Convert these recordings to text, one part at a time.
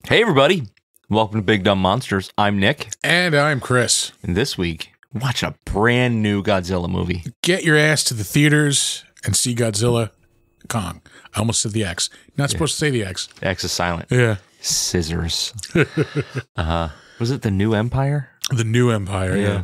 Hey, everybody. Welcome to Big Dumb Monsters. I'm Nick. And I'm Chris. And this week, watch a brand new Godzilla movie. Get your ass to the theaters and see Godzilla Kong. I almost said the X. Not supposed to say the X. X is silent. Yeah. Scissors. Was it The New Empire? The New Empire, yeah.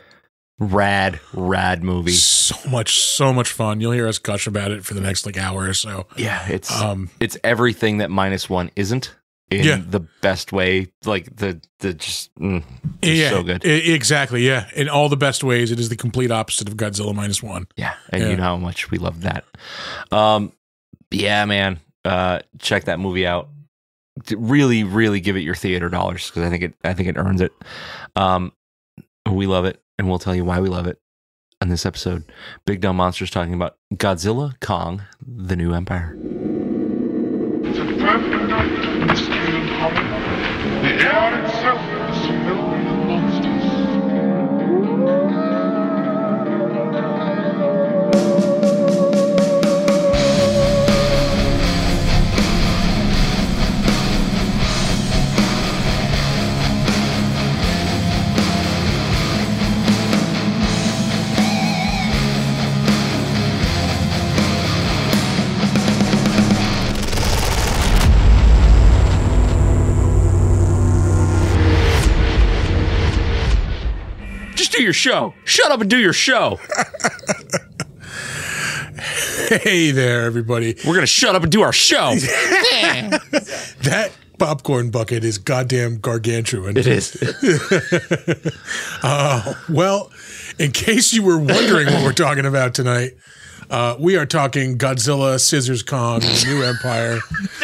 Rad movie. So much fun. You'll hear us gush about it for the next hour or so. Yeah, it's everything that -1 isn't. In the best way, like just so good. Exactly, yeah. In all the best ways, it is the complete opposite of Godzilla -1. Yeah, and you know how much we love that. Yeah, man. Check that movie out. Really, really give it your theater dollars because I think it earns it. We love it, and we'll tell you why we love it on this episode. Big Dumb Monsters talking about Godzilla Kong: The New Empire. The air itself is filled with monsters. Do your show. Shut up and do your show. Hey there, everybody. We're going to shut up and do our show. That popcorn bucket is goddamn gargantuan. It is. Well, in case you were wondering what we're talking about tonight, we are talking Godzilla, Scissors Kong, The New Empire.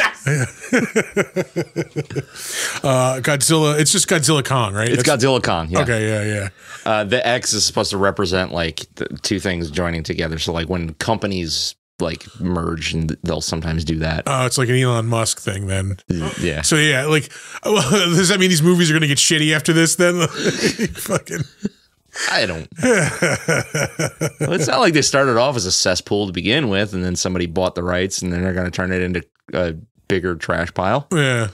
Godzilla. It's just Godzilla Kong, right? It's Godzilla Kong. Yeah. Okay. Yeah. The X is supposed to represent like the two things joining together. So like when companies like merge, and they'll sometimes do that. Oh, it's like an Elon Musk thing then. Yeah. So yeah, like, does that mean these movies are going to get shitty after this then? Fucking. I don't. Well, it's not like they started off as a cesspool to begin with, and then somebody bought the rights, and then they're going to turn it into a bigger trash pile. Yeah.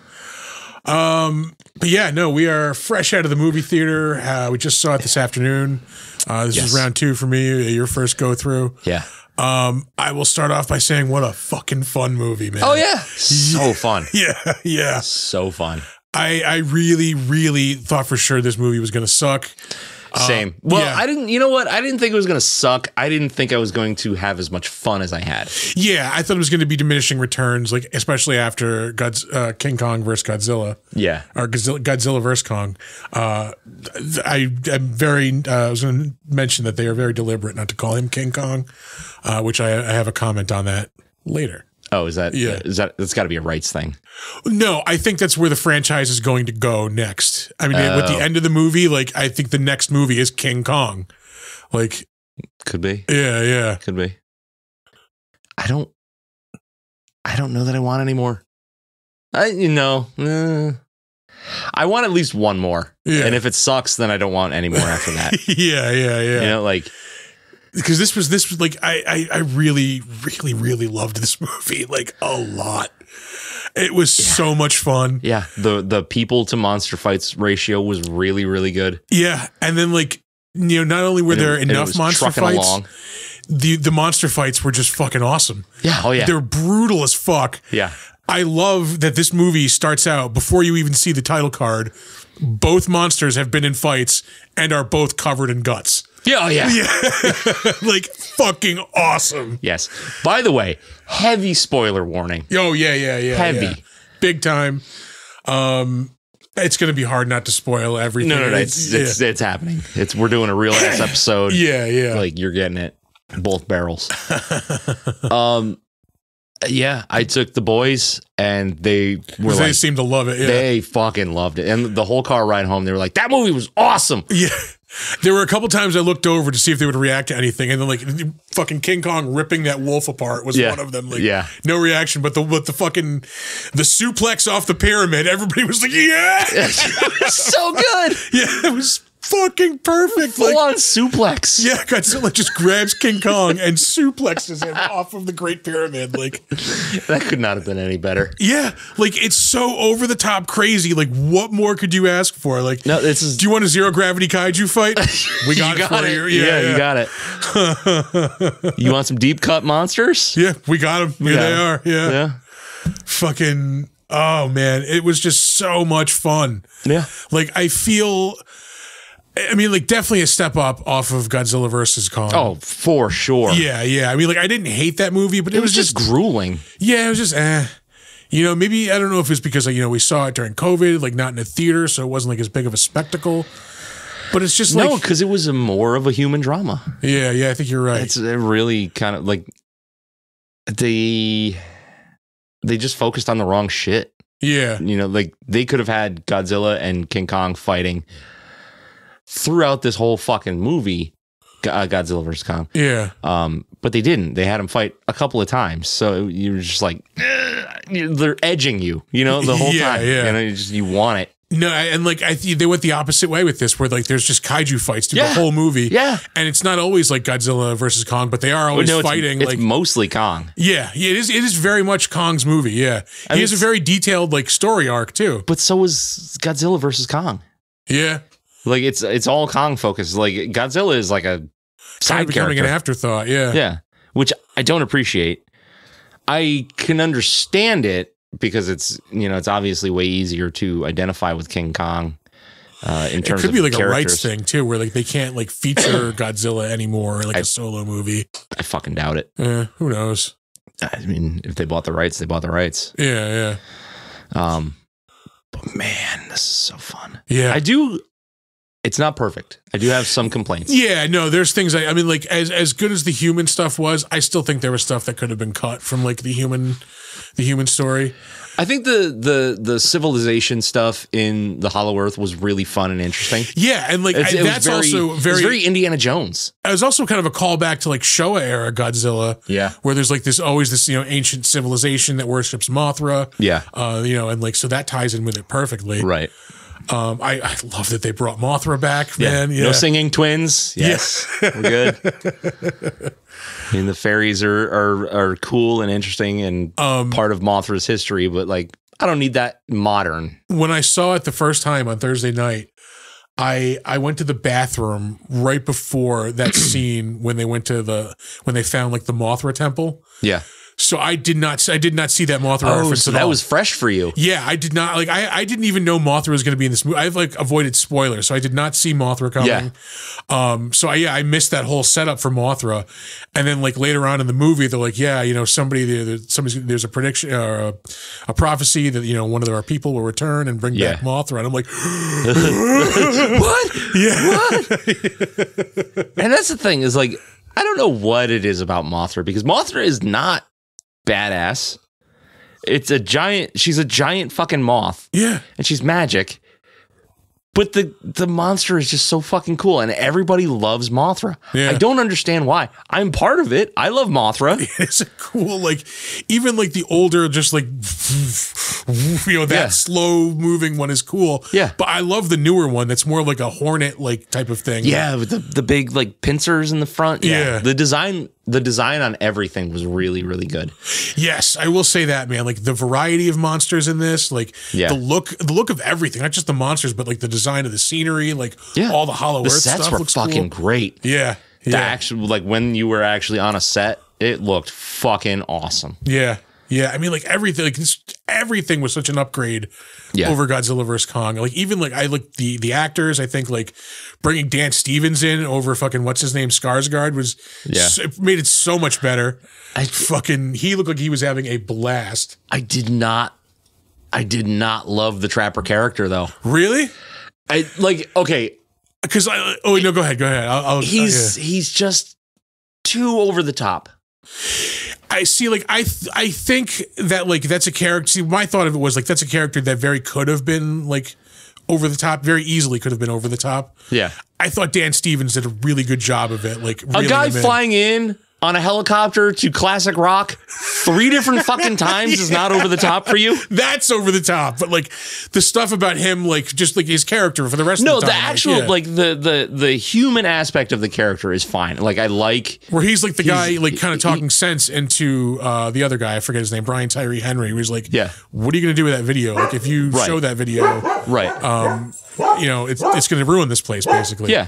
But yeah, no, we are fresh out of the movie theater. We just saw it this afternoon. This is round 2 for me. Your first go through. Yeah. I will start off by saying what a fucking fun movie, man. Oh yeah. So fun. Yeah. So fun. I really thought for sure this movie was going to suck. Same. Well, I didn't, you know what? I didn't think it was going to suck. I didn't think I was going to have as much fun as I had. Yeah, I thought it was going to be diminishing returns, like especially after King Kong versus Godzilla. Yeah. Or Godzilla versus Kong. I was going to mention that they are very deliberate not to call him King Kong, which I have a comment on that later. Oh, is that that's got to be a rights thing? No, I think that's where the franchise is going to go next. I mean, with the end of the movie, like I think the next movie is King Kong. Like, could be. Yeah, could be. I don't know that I want any more. I want at least one more. Yeah. And if it sucks, then I don't want any more after that. Yeah. You know, like. Because this was like I really loved this movie like a lot. It was so much fun. Yeah, the people to monster fights ratio was really good. Yeah, and then like not only were there enough monster fights, the monster fights were just fucking awesome. Yeah, oh yeah, they're brutal as fuck. Yeah, I love that this movie starts out before you even see the title card. Both monsters have been in fights and are both covered in guts. Yeah, yeah. Like fucking awesome. Yes. By the way, heavy spoiler warning. Oh, yeah. Heavy. Yeah. Big time. It's going to be hard not to spoil everything. No, it's happening. We're doing a real ass episode. Yeah. Like you're getting it. Both barrels. Yeah, I took the boys and they seemed to love it. Yeah. They fucking loved it. And the whole car ride home, they were like, that movie was awesome. Yeah. There were a couple times I looked over to see if they would react to anything, and then like fucking King Kong ripping that wolf apart was one of them. Like, no reaction, but the suplex off the pyramid, everybody was like, yeah, so good. Yeah, it was fucking perfect. Full on suplex. Yeah, Godzilla just grabs King Kong and suplexes him off of the Great Pyramid. Like, That could not have been any better. yeah, like it's so over the top crazy. Like, what more could you ask for? Like, No, this is. do you want a zero gravity kaiju fight? We got, You it for you. Yeah, you got it. You want some deep cut monsters? Yeah, we got them. Here they are. Yeah. Yeah. Fucking, oh man, it was just so much fun. Yeah. Like, I feel, I mean, like, definitely a step up off of Godzilla versus Kong. Oh, for sure. Yeah, yeah. I mean, like, I didn't hate that movie, but It was just grueling. yeah, it was just, You know, maybe, I don't know if it's because, like, you know, we saw it during COVID, like, not in a theater, so it wasn't, like, as big of a spectacle. But it's just like, No, because it was more of a human drama. yeah, I think you're right. It's really kind of like they just focused on the wrong shit. Yeah, You know, like they could have had Godzilla and King Kong fighting throughout this whole fucking movie, Godzilla vs. Kong. yeah. But they didn't. They had him fight a couple of times, so you're just like, they're edging you, you know, the whole Yeah, time. yeah. You know, you want it. No, and like they went the opposite way with this, where like there's just kaiju fights through the whole movie. Yeah. And it's not always like Godzilla versus Kong, but they are always No, fighting. it's like, mostly Kong. yeah, it is. It is very much Kong's movie. Yeah, he mean, has a very detailed like story arc too. But so is Godzilla versus Kong. Yeah, Like it's all Kong focused. Like Godzilla is like a kind side of becoming character. an afterthought. Yeah, Yeah, which I don't appreciate. I can understand it because it's, you know, it's obviously way easier to identify with King Kong in it terms could of be like characters. a rights thing too, where like they can't like feature Godzilla anymore, like a solo movie. I fucking doubt it. Who knows? I mean, if they bought the rights, they bought the rights. Yeah, But man, this is so fun. yeah. It's not perfect. I do have some complaints. Yeah, no, there's things I mean, like as good as the human stuff was, I still think there was stuff that could have been cut from like the human story. I think the civilization stuff in the Hollow Earth was really fun and interesting. Yeah, and like that's also it was very. very Indiana Jones. It was also kind of a callback to like Showa era Godzilla. Yeah. where there's like always this ancient civilization that worships Mothra. Yeah. And like so that ties in with it perfectly. Right. I love that they brought Mothra back, man. Yeah. No singing twins. Yes. We're good. I mean, the fairies are cool and interesting and part of Mothra's history, but like, I don't need that modern. When I saw it the first time on Thursday night, I went to the bathroom right before that scene when they found like the Mothra temple. Yeah. So I did not see that Mothra reference so at that all. was fresh for you. Yeah, I did not like. I didn't even know Mothra was going to be in this movie. I've like avoided spoilers, so I did not see Mothra coming. Yeah. So I missed that whole setup for Mothra, and then like later on in the movie, they're like, yeah, there's a prediction or a prophecy that one of our people will return and bring back Mothra, and I'm like, What? yeah, What? And that's the thing is like, I don't know what it is about Mothra because Mothra is not badass. She's a giant fucking moth. yeah. And she's magic. But the monster is just so fucking cool, and everybody loves Mothra. Yeah. I don't understand why. I'm part of it. I love Mothra. It's a cool, like, even like the older, just like, that slow moving one is cool. Yeah. But I love the newer one that's more like a hornet, like, type of thing. Yeah, with the big like pincers in the front. Yeah. The design on everything was really, really good. Yes, I will say that, man. Like the variety of monsters in this, like the look of everything, not just the monsters, but like the design of the scenery, like all the Hollow The Earth sets stuff were looks fucking cool. great. Yeah. The Yeah. actual, like when you were actually on a set, it looked fucking awesome. Yeah. Yeah. I mean, like everything, everything was such an upgrade over Godzilla vs. Kong. Like even like I look the actors, I think like bringing Dan Stevens in over fucking what's his name, Skarsgård was it made it so much better. He looked like he was having a blast. I did not love the Trapper character though. Really? Okay. Because no, go ahead. He's just too over the top. I see. Like I think that like that's a character. See, my thought of it was like that's a character that very could have been like over the top. Very easily could have been over the top. Yeah. I thought Dan Stevens did a really good job of it. Like A guy reeling him in. flying in on a helicopter to classic rock 3 different fucking times is not over the top for you? That's over the top. But like the stuff about him, like just like his character for the rest of the time. No, the actual like the human aspect of the character is fine. Like I like where he's like the guy like kind of talking sense into the other guy. I forget his name, Brian Tyree Henry. Who was like, what are you going to do with that video? Like if you show that video, you know, it's going to ruin this place basically. Yeah.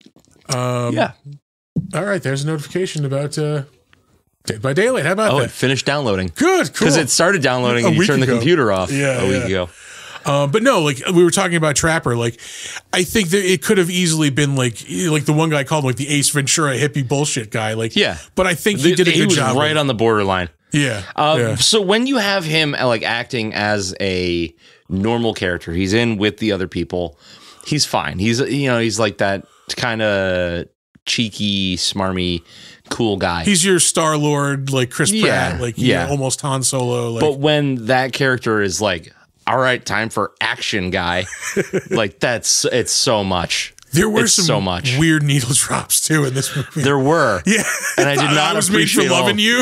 All right, there's a notification about Dead by Daylight. How about that? It finished downloading. Good, cool. Because it started downloading and you turned the computer off a week ago. But no, like we were talking about Trapper, like I think that it could have easily been like the one guy called him like the Ace Ventura hippie bullshit guy. Like, but I think he did a good job. He was right on the borderline. Yeah. So when you have him like acting as a normal character, he's in with the other people. He's fine. He's he's like that kind of cheeky, smarmy, cool guy. He's your Star-Lord, like Chris Pratt, like almost Han Solo. Like. But when that character is like, all right, time for action, guy, like it's so much. There were so much weird needle drops too in this movie. There were, and I did not appreciate loving you.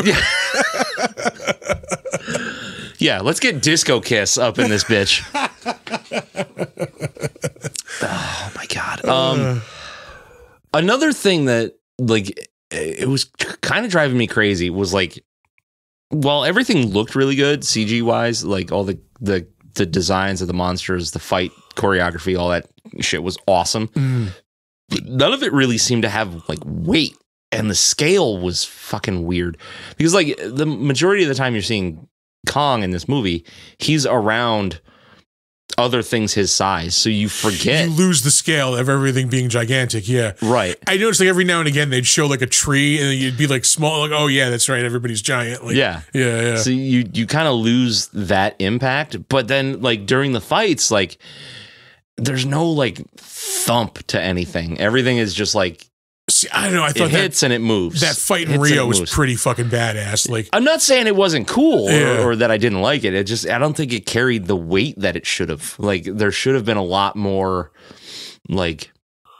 Yeah, let's get Disco Kiss up in this bitch. Oh my god. Another thing that like it was kind of driving me crazy was like, while everything looked really good CG wise, like all the designs of the monsters, the fight choreography, all that shit was awesome. None of it really seemed to have like weight, and the scale was fucking weird because like the majority of the time you're seeing Kong in this movie, he's around other things his size, so you forget. You lose the scale of everything being gigantic. Yeah, right. I noticed like every now and again they'd show like a tree and you'd be like small, like, oh yeah, that's right, everybody's giant. Like, yeah. So you kind of lose that impact, but then like during the fights, like there's no like thump to anything. Everything is just like. See, I don't know. I thought it hits and it moves. That fight in Rio was pretty fucking badass. Like, I'm not saying it wasn't cool or that I didn't like it. It just, I don't think it carried the weight that it should have. Like, there should have been a lot more, like,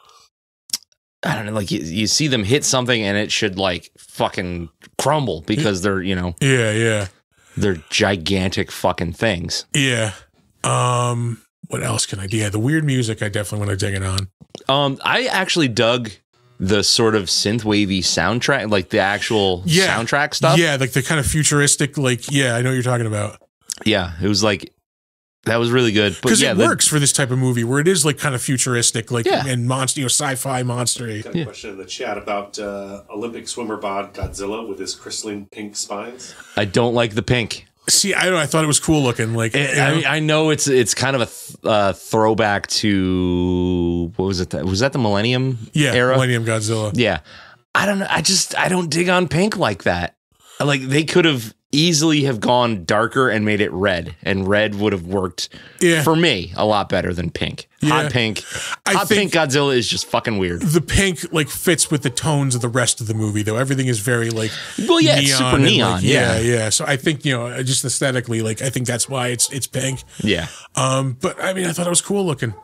I don't know, like you see them hit something and it should like fucking crumble because they're, they're gigantic fucking things. Yeah. What else can I do? Yeah, the weird music I definitely want to dig it on. I actually dug the sort of synth-wavy soundtrack, like the actual soundtrack stuff. Yeah, like the kind of futuristic, like, I know what you're talking about. Yeah, it was like, that was really good. Because it works for this type of movie where it is like kind of futuristic, like, and monster, sci-fi monster. Got a question in the chat about Olympic swimmer bod Godzilla with his crystalline pink spines. I don't like the pink. See, I don't know. I thought it was cool looking. Like, I know it's kind of a throwback to what was it? Was that the Millennium era? Millennium Godzilla. Yeah, I don't know. I don't dig on pink like that. Like they could have easily have gone darker and made it red, and red would have worked for me a lot better than pink. Hot pink. Hot pink Godzilla is just fucking weird. The pink like fits with the tones of the rest of the movie, though. Everything is very like neon, it's super neon. Like, yeah. So I think just aesthetically, like I think that's why it's pink. Yeah. But I mean, I thought it was cool looking.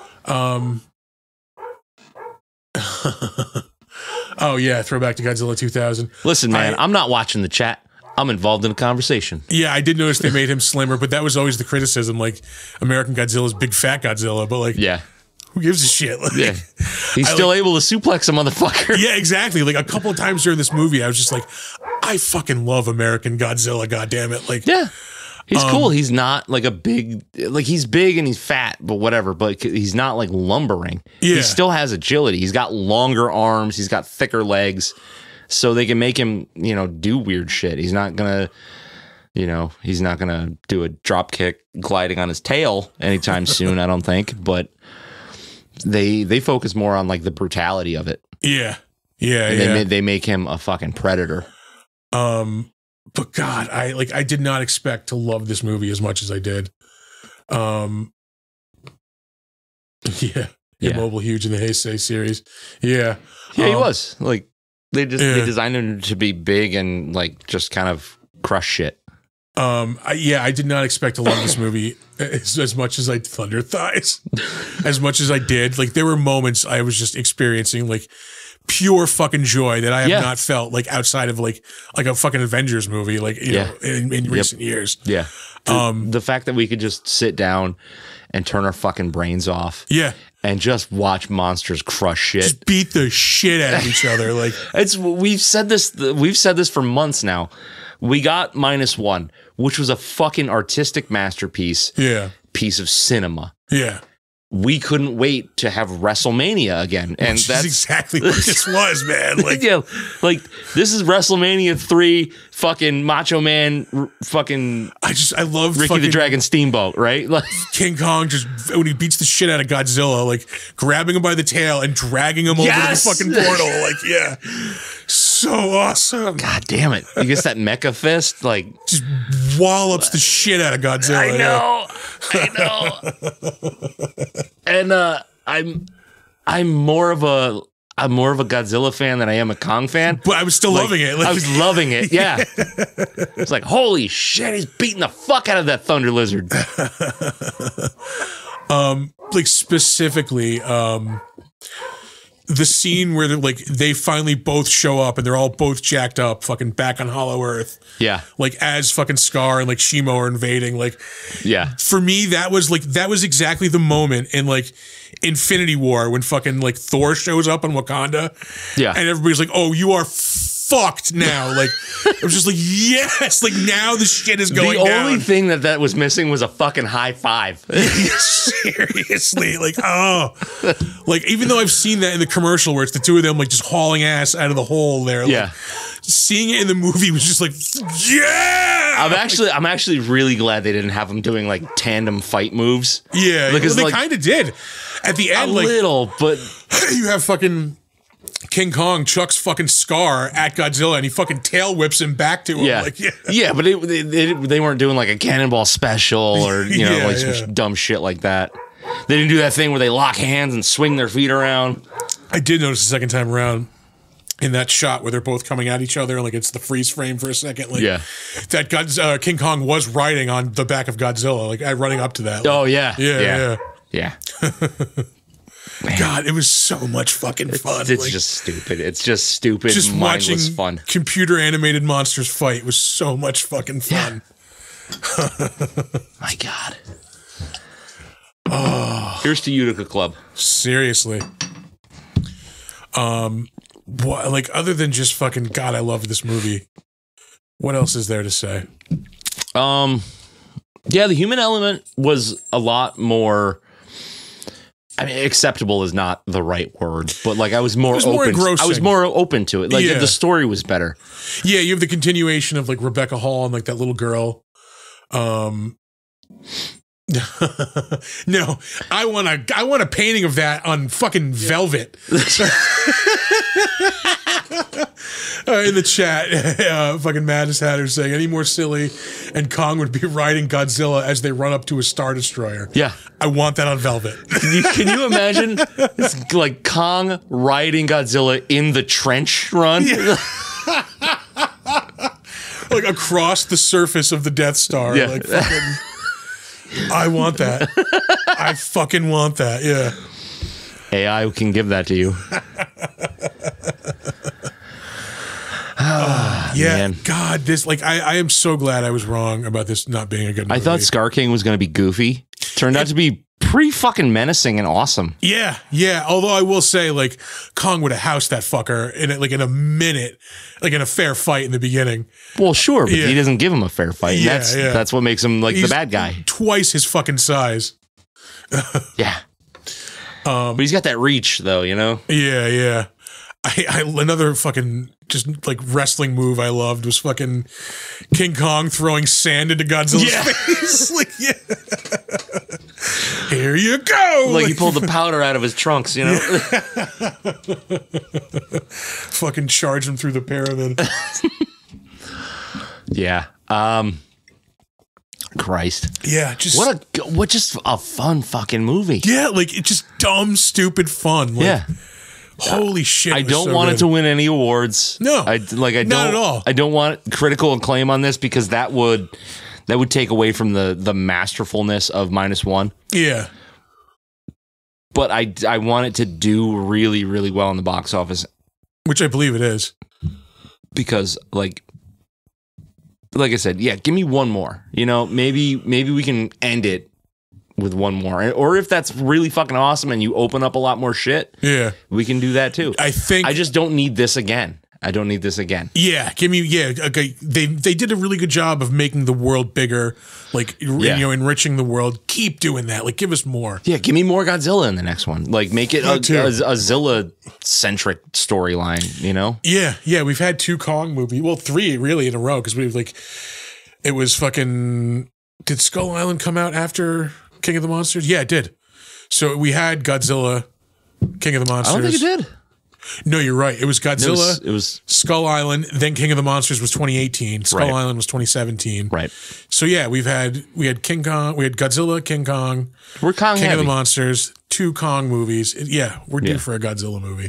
Oh yeah, throwback to Godzilla 2000. Listen, man, I'm not watching the chat. I'm involved in a conversation. Yeah, I did notice they made him slimmer, but that was always the criticism. Like, American Godzilla's big fat Godzilla, but like, who gives a shit? Like, he's still able to suplex a motherfucker. Yeah, exactly. Like a couple of times during this movie, I was just like, I fucking love American Godzilla. God damn it! Like, he's cool. He's not like a big, like he's big and he's fat, but whatever. But he's not like lumbering. Yeah. He still has agility. He's got longer arms. He's got thicker legs. So they can make him, do weird shit. He's not gonna, he's not gonna do a drop kick gliding on his tail anytime soon. I don't think. But they focus more on like the brutality of it. Yeah. They make him a fucking predator. But God, I did not expect to love this movie as much as I did. Immobile Huge in the Heisei series. Yeah, he was like. They designed him to be big and like just kind of crush shit. I did not expect to love this movie as much as I Thunder Thighs, as much as I did. Like there were moments I was just experiencing like pure fucking joy that I have not felt like outside of like a fucking Avengers movie, like, you know, in recent years. Yeah. The fact that we could just sit down and turn our fucking brains off. Yeah. And just watch monsters crush shit. Just beat the shit out of each other. Like, we've said this for months now. We got -1, which was a fucking artistic masterpiece. Yeah. Piece of cinema. Yeah. We couldn't wait to have WrestleMania again. And that's exactly what this was, man. Like, yeah, like this is WrestleMania 3, fucking Macho Man, fucking I love Ricky the Dragon Steamboat, right? Like King Kong just when he beats the shit out of Godzilla, like grabbing him by the tail and dragging him over to the fucking portal. Like, yeah. So awesome. God damn it. You guess that mecha fist, like just wallops the shit out of Godzilla. I know. And I'm more of a Godzilla fan than I am a Kong fan. But I was still loving it. I was loving it. Yeah. It's like, holy shit, he's beating the fuck out of that Thunder Lizard. Like specifically, the scene where they finally both show up and they're all both jacked up, fucking back on Hollow Earth. Yeah. Like as fucking Scar and like Shimo are invading. Like, yeah. For me, that was exactly the moment in like Infinity War when fucking like Thor shows up on Wakanda. Yeah. And everybody's like, oh, you are fucked now. Like, it was just like, yes, like now the shit is going down. The only thing that was missing was a fucking high five. Seriously. Like, oh. Like, even though I've seen that in the commercial where it's the two of them like just hauling ass out of the hole there. Like, yeah. Seeing it in the movie was just like, yeah. I'm actually really glad they didn't have them doing like tandem fight moves. Yeah. Because they kind of did. At the end, a little, but you have fucking King Kong chucks fucking Scar at Godzilla and he fucking tail whips him back to him. Yeah. Like, yeah. Yeah, but they weren't doing like a cannonball special or, some dumb shit like that. They didn't do that thing where they lock hands and swing their feet around. I did notice the second time around in that shot where they're both coming at each other, like it's the freeze frame for a second. Like, yeah. That King Kong was riding on the back of Godzilla, like running up to that. Like, oh, yeah. Yeah. Man. God, it was so much fucking fun. It's like, just stupid. It's just stupid, just mindless watching fun. Computer animated monsters fight was so much fucking fun. Yeah. My God. Oh. Here's to Utica Club. Seriously. What, like, other than just fucking God, I love this movie. What else is there to say? Yeah, the human element was a lot more. I mean, acceptable is not the right word, but like I was more open. I was more open to it. Like the story was better. Yeah, you have the continuation of like Rebecca Hall and like that little girl. No, I want a painting of that on fucking velvet. In the chat, fucking Madness Hatter saying any more silly, and Kong would be riding Godzilla as they run up to a Star Destroyer. Yeah, I want that on velvet. Can you imagine? It's like Kong riding Godzilla in the trench run, yeah. Like across the surface of the Death Star. Yeah. Like fucking. I want that. I fucking want that. Yeah. AI can give that to you. Yeah. Man. God, this like I am so glad I was wrong about this not being a good movie. I thought Scar King was going to be goofy. Turned out to be pretty fucking menacing and awesome. Yeah, yeah. Although I will say, like, Kong would have housed that fucker in a minute, like in a fair fight in the beginning. Well, sure, but he doesn't give him a fair fight. Yeah, that's what makes him like the bad guy. Twice his fucking size. Yeah. But he's got that reach, though. You know. Yeah, yeah. I another fucking just like wrestling move I loved was fucking King Kong throwing sand into Godzilla's face. Like, yeah. Here you go. Like he pulled the powder out of his trunks, you know? Fucking charge him through the pyramid. Yeah. Christ. Yeah, just what just a fun fucking movie. Yeah, like it's just dumb, stupid fun. Like, yeah. Holy shit! I don't want it to win any awards. No, not at all. I don't want critical acclaim on this because that would take away from the masterfulness of -1. Yeah. But I want it to do really, really well in the box office. Which I believe it is. Because like I said, yeah, give me one more. You know, maybe we can end it with one more. Or if that's really fucking awesome and you open up a lot more shit, yeah, we can do that too. I just don't need this again. I don't need this again. Yeah, okay. They did a really good job of making the world bigger, like enriching the world. Keep doing that. Like, give us more. Yeah, give me more Godzilla in the next one. Like, make it a Zilla centric storyline. You know? Yeah. We've had 2 Kong movies. Well, 3 really in a row because we've it was fucking. Did Skull Island come out after King of the Monsters? Yeah, it did. So we had Godzilla, King of the Monsters. I don't think it did. No, you're right. It was Godzilla. It was Skull Island. Then King of the Monsters was 2018. Skull Right. Island was 2017. right. So yeah, we had King Kong. We had Godzilla, King Kong, We're Kong King heavy. of the Monsters, 2 Kong movies. Yeah, we're due for a Godzilla movie.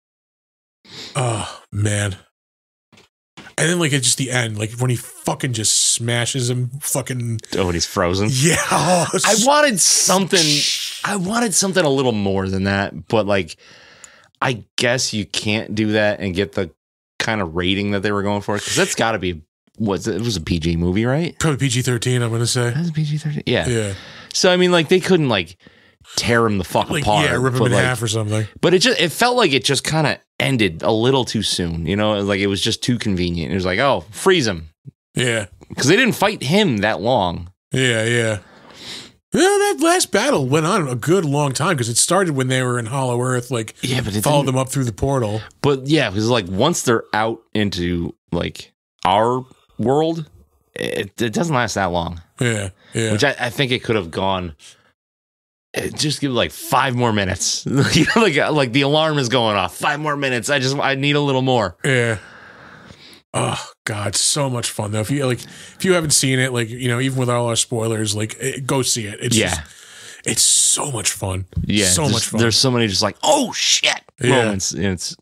Oh man. And then it's just the end, when he fucking just smashes him, fucking Oh, and he's frozen. yeah. I wanted something a little more than that, but I guess you can't do that and get the kind of rating that they were going for, because that's got to be it was a PG movie, right? Probably PG-13. I'm gonna say. That's PG-13. Yeah. Yeah. So I mean, they couldn't tear him the fuck apart. Yeah, rip him in half or something. But it felt like it just kind of ended a little too soon. You know, it was just too convenient. It was like, oh, freeze him, Yeah. because they didn't fight him that long. Yeah. That last battle went on a good long time because it started when they were in Hollow Earth. But it followed them up through the portal. But yeah, because once they're out into our world, it doesn't last that long. Yeah. Which I think it could have gone. Just give 5 more minutes. like the alarm is going off. 5 more minutes. I need a little more. Yeah. Oh God, so much fun though. If you haven't seen it, even with all our spoilers, go see it. It's it's so much fun. Yeah, so much fun. There's so many just oh shit moments. And it's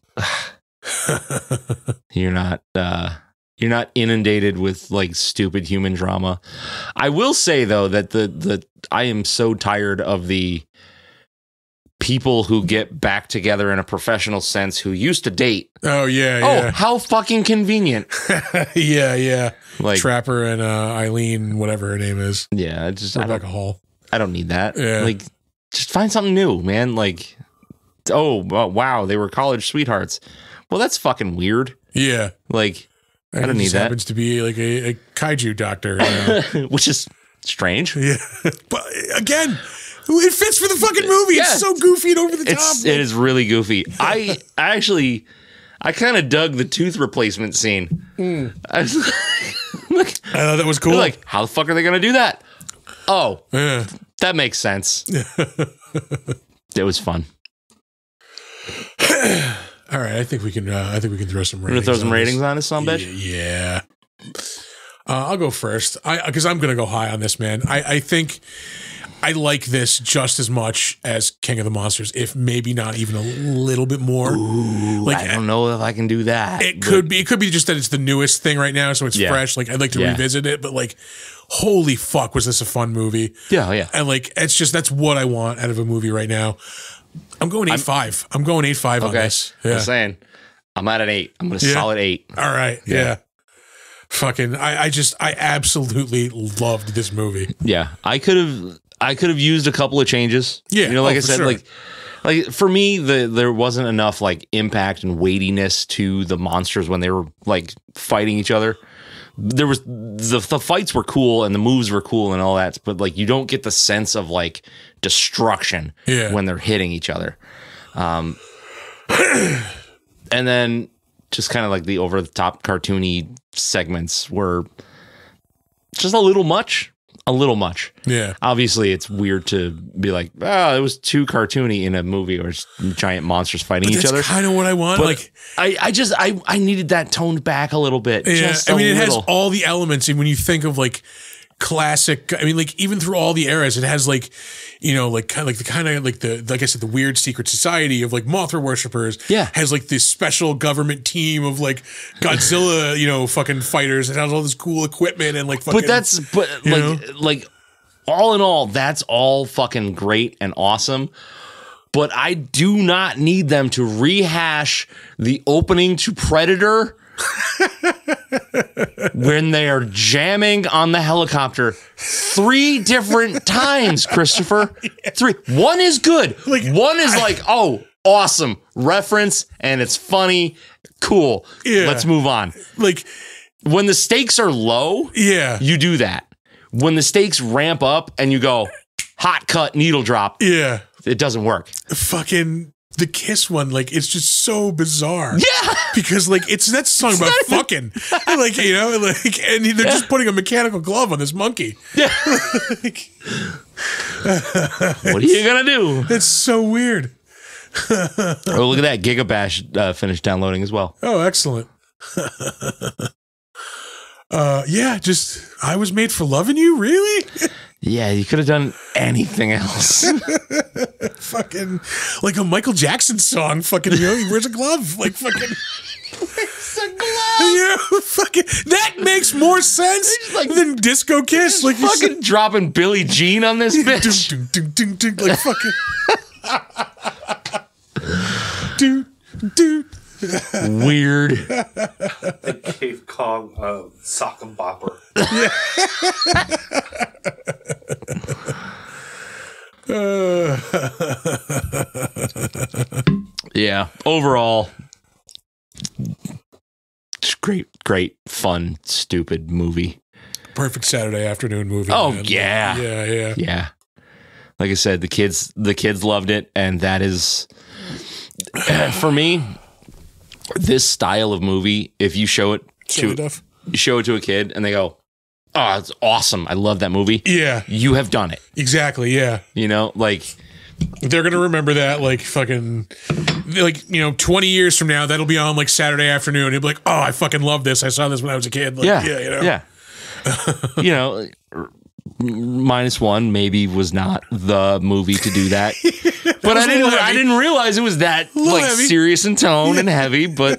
you're not inundated with stupid human drama. I will say though that I am so tired of the people who get back together in a professional sense who used to date. Oh yeah. Oh, how fucking convenient. yeah. Trapper and Eileen, whatever her name is. Yeah, Rebecca Hall. I don't need that. Yeah. Just find something new, man. Oh wow, they were college sweethearts. Well, that's fucking weird. Yeah. I don't need that. Happens to be a kaiju doctor, which is strange. Yeah, but again, it fits for the fucking movie. Yeah. It's so goofy and over the top. It is really goofy. I kind of dug the tooth replacement scene. I was I thought that was cool. How the fuck are they gonna do that? Oh, yeah. That makes sense. It was fun. All right, I think we can throw some ratings. We're gonna throw some ratings on this son bitch. Yeah. I'll go first. Because I'm gonna go high on this, man. I think I like this just as much as King of the Monsters, if maybe not even a little bit more. Ooh, I don't know if I can do that. It could be just that it's the newest thing right now, so it's fresh. I'd like to revisit it, but holy fuck, was this a fun movie? Yeah. And that's what I want out of a movie right now. I'm going 8.5. I'm going 8.5 on this. Yeah. I'm saying I'm at an 8. I'm going to solid 8. All right. Yeah. Fucking, I absolutely loved this movie. Yeah. I could have used a couple of changes. Yeah. I said, sure. For me, there wasn't enough impact and weightiness to the monsters when they were fighting each other. There was the fights were cool and the moves were cool and all that, but you don't get the sense of destruction when they're hitting each other. And then just kind of the over the top cartoony segments were just a little much. Yeah. Obviously, it's weird to be it was too cartoony in a movie or giant monsters fighting each other. That's kind of what I want. But I needed that toned back a little bit. Yeah. Just it has all the elements. And when you think of classic, even through all the eras, it has like I said, the weird secret society of Mothra worshippers. Yeah. Has this special government team of Godzilla, fucking fighters. It has all this cool equipment and all in all, that's all fucking great and awesome. but I do not need them to rehash the opening to Predator when they are jamming on the helicopter 3 different times, Christopher. 3. One is good. One is like, oh, awesome reference, and it's funny. Cool. Yeah. Let's move on. Like, when the stakes are low, you do that. When the stakes ramp up and you go hot cut needle drop, it doesn't work. Fucking the Kiss one, like, it's just so bizarre. Yeah, because like it's that song about fucking, like, you know, like, and they're just putting a mechanical glove on this monkey. Yeah. Like, what are you gonna do? It's so weird. Oh, look at that! Gigabash finished downloading as well. Oh, excellent. Yeah, just I Was Made for Loving You, really? Yeah, you could have done anything else. Fucking like a Michael Jackson song. Fucking, you know, he wears a glove. Like fucking. Wears a glove. Yeah, fucking. That makes more sense than Disco Kiss. Like fucking dropping Billie Jean on this bitch. Like fucking. Dude. Weird. They gave Kong a sock and bopper. Yeah. Overall, great, fun, stupid movie. Perfect Saturday afternoon movie. Oh, man. yeah. Yeah. Like I said, the kids loved it, and that is for me. This style of movie, if you show it to a kid and they go, "Oh, it's awesome! I love that movie." Yeah, you have done it exactly. Yeah, you know, like they're gonna remember that, like fucking, like, you know, 20 years from now, that'll be on like Saturday afternoon. You'll be like, "Oh, I fucking love this! I saw this when I was a kid." Like, yeah, you know, yeah. You know, -1 maybe was not the movie to do that. But I didn't realize it was that like heavy. serious in tone and heavy, but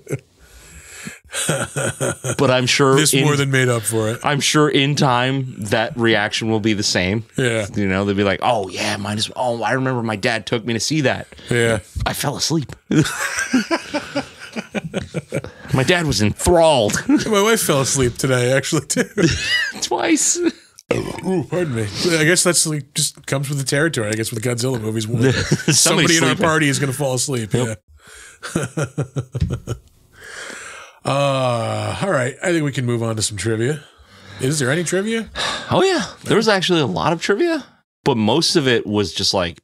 I'm sure this more than made up for it. I'm sure in time that reaction will be the same. Yeah. You know, they'll be like, "Oh yeah, oh, I remember my dad took me to see that." Yeah. I fell asleep. My dad was enthralled. My wife fell asleep today, actually, too. Twice. Ooh, pardon me. I guess that's like just comes with the territory. I guess with the Godzilla movies, somebody in our party is going to fall asleep. Yep. Yeah. All right. I think we can move on to some trivia. Is there any trivia? Oh yeah, there was actually a lot of trivia, but most of it was just like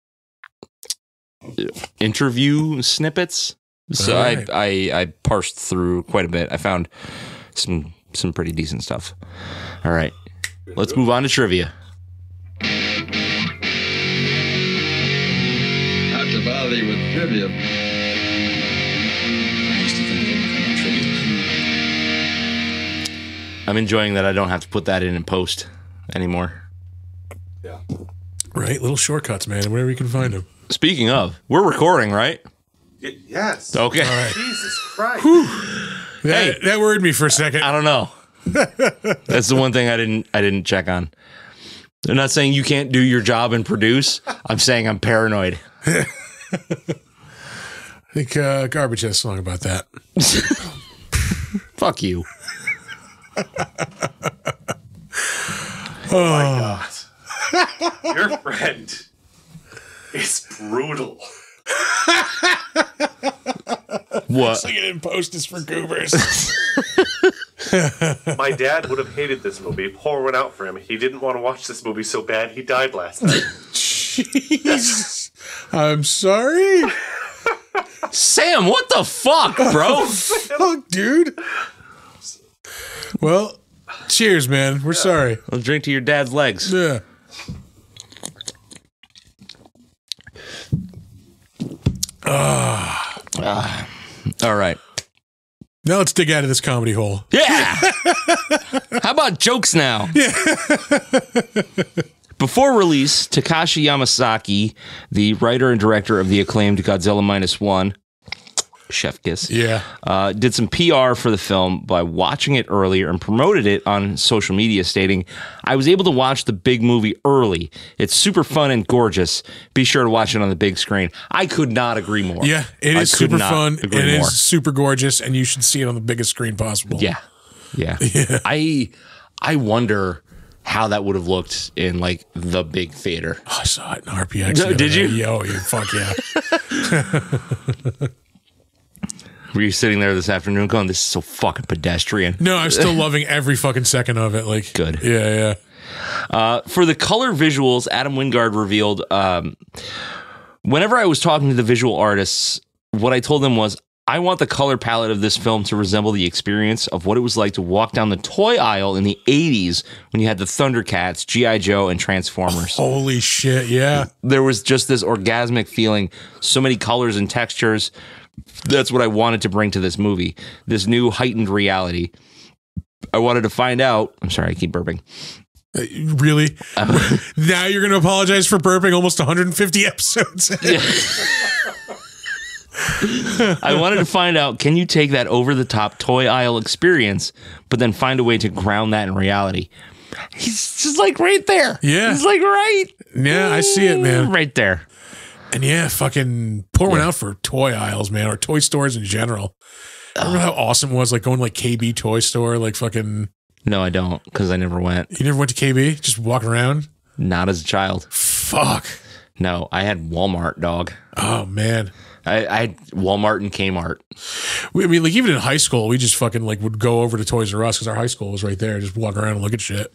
interview snippets. So right. I parsed through quite a bit. I found some pretty decent stuff. All right. Let's move on to trivia. Not to bother you with trivia. I used to think that kind of trivia. I'm enjoying that I don't have to put that in post anymore. Yeah. Right? Little shortcuts, man, wherever you can find them. Speaking of, we're recording, right? Yes. Okay. All right. Jesus Christ. That worried me for a second. I don't know. That's the one thing I didn't check on. They're not saying you can't do your job and produce. I'm saying I'm paranoid. I think Garbage has a song about that. Fuck you. Oh my God. Your friend is brutal. What? Singing in post is for goobers. My dad would have hated this movie. Pour one out for him. He didn't want to watch this movie so bad he died last night. Jeez. I'm sorry. Sam, what the fuck, bro? Fuck, dude. Well, cheers, man. We're sorry. I'll drink to your dad's legs. Yeah. All right. Now let's dig out of this comedy hole. Yeah. How about jokes now? Yeah. Before release, Takashi Yamasaki, the writer and director of the acclaimed Godzilla -1, Chef Kiss. Yeah. Did some PR for the film by watching it earlier and promoted it on social media, stating, "I was able to watch the big movie early. It's super fun and gorgeous. Be sure to watch it on the big screen." I could not agree more. Yeah, it is could super not fun. It agree more. is super gorgeous, and you should see it on the biggest screen possible. Yeah. I wonder how that would have looked in like the big theater. Oh, I saw it in RPX. the other Did you? day. Yo, fuck yeah. Were you sitting there this afternoon going, "This is so fucking pedestrian"? No, I'm still loving every fucking second of it. Like, Good. Yeah. For the color visuals, Adam Wingard revealed, whenever I was talking to the visual artists, what I told them was, I want the color palette of this film to resemble the experience of what it was like to walk down the toy aisle in the 80s when you had the Thundercats, G.I. Joe, and Transformers. Holy shit, yeah. There was just this orgasmic feeling, so many colors and textures. That's what I wanted to bring to this movie, this new heightened reality. I wanted to find out. I'm sorry, I keep burping. Really? Now you're going to apologize for burping almost 150 episodes. I wanted to find out, can you take that over-the-top toy aisle experience, but then find a way to ground that in reality? He's just like right there. Yeah. He's like right. Yeah, I see it, man. Right there. And yeah, fucking pour one out for toy aisles, man, or toy stores in general. Remember how awesome it was, like going to like KB Toy Store, like fucking. No, I don't, because I never went. You never went to KB? Just walking around? Not as a child. Fuck. No, I had Walmart, dog. Oh, man. I had Walmart and Kmart. I mean, like even in high school, we just fucking like would go over to Toys R Us because our high school was right there. Just walk around and look at shit.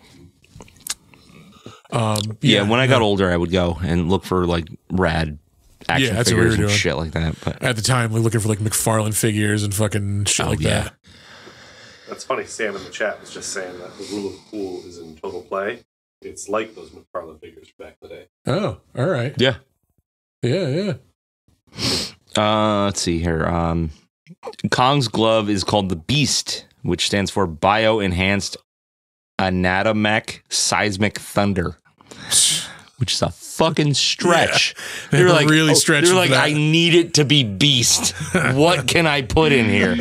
Yeah, when I got older, I would go and look for like rad action that's what we were figures and doing. shit like that. But At the time, we were looking for like McFarlane figures and fucking shit like that. That's funny. Sam in the chat was just saying that the rule of cool is in total play. It's like those McFarlane figures back in the day. Oh, all right. yeah. Yeah. Let's see here. Kong's glove is called the Beast, which stands for Bio-Enhanced Anatomic Seismic Thunder, which is a fucking stretch. Yeah. They were really stretching They're like, for that. I need it to be Beast. What can I put in here?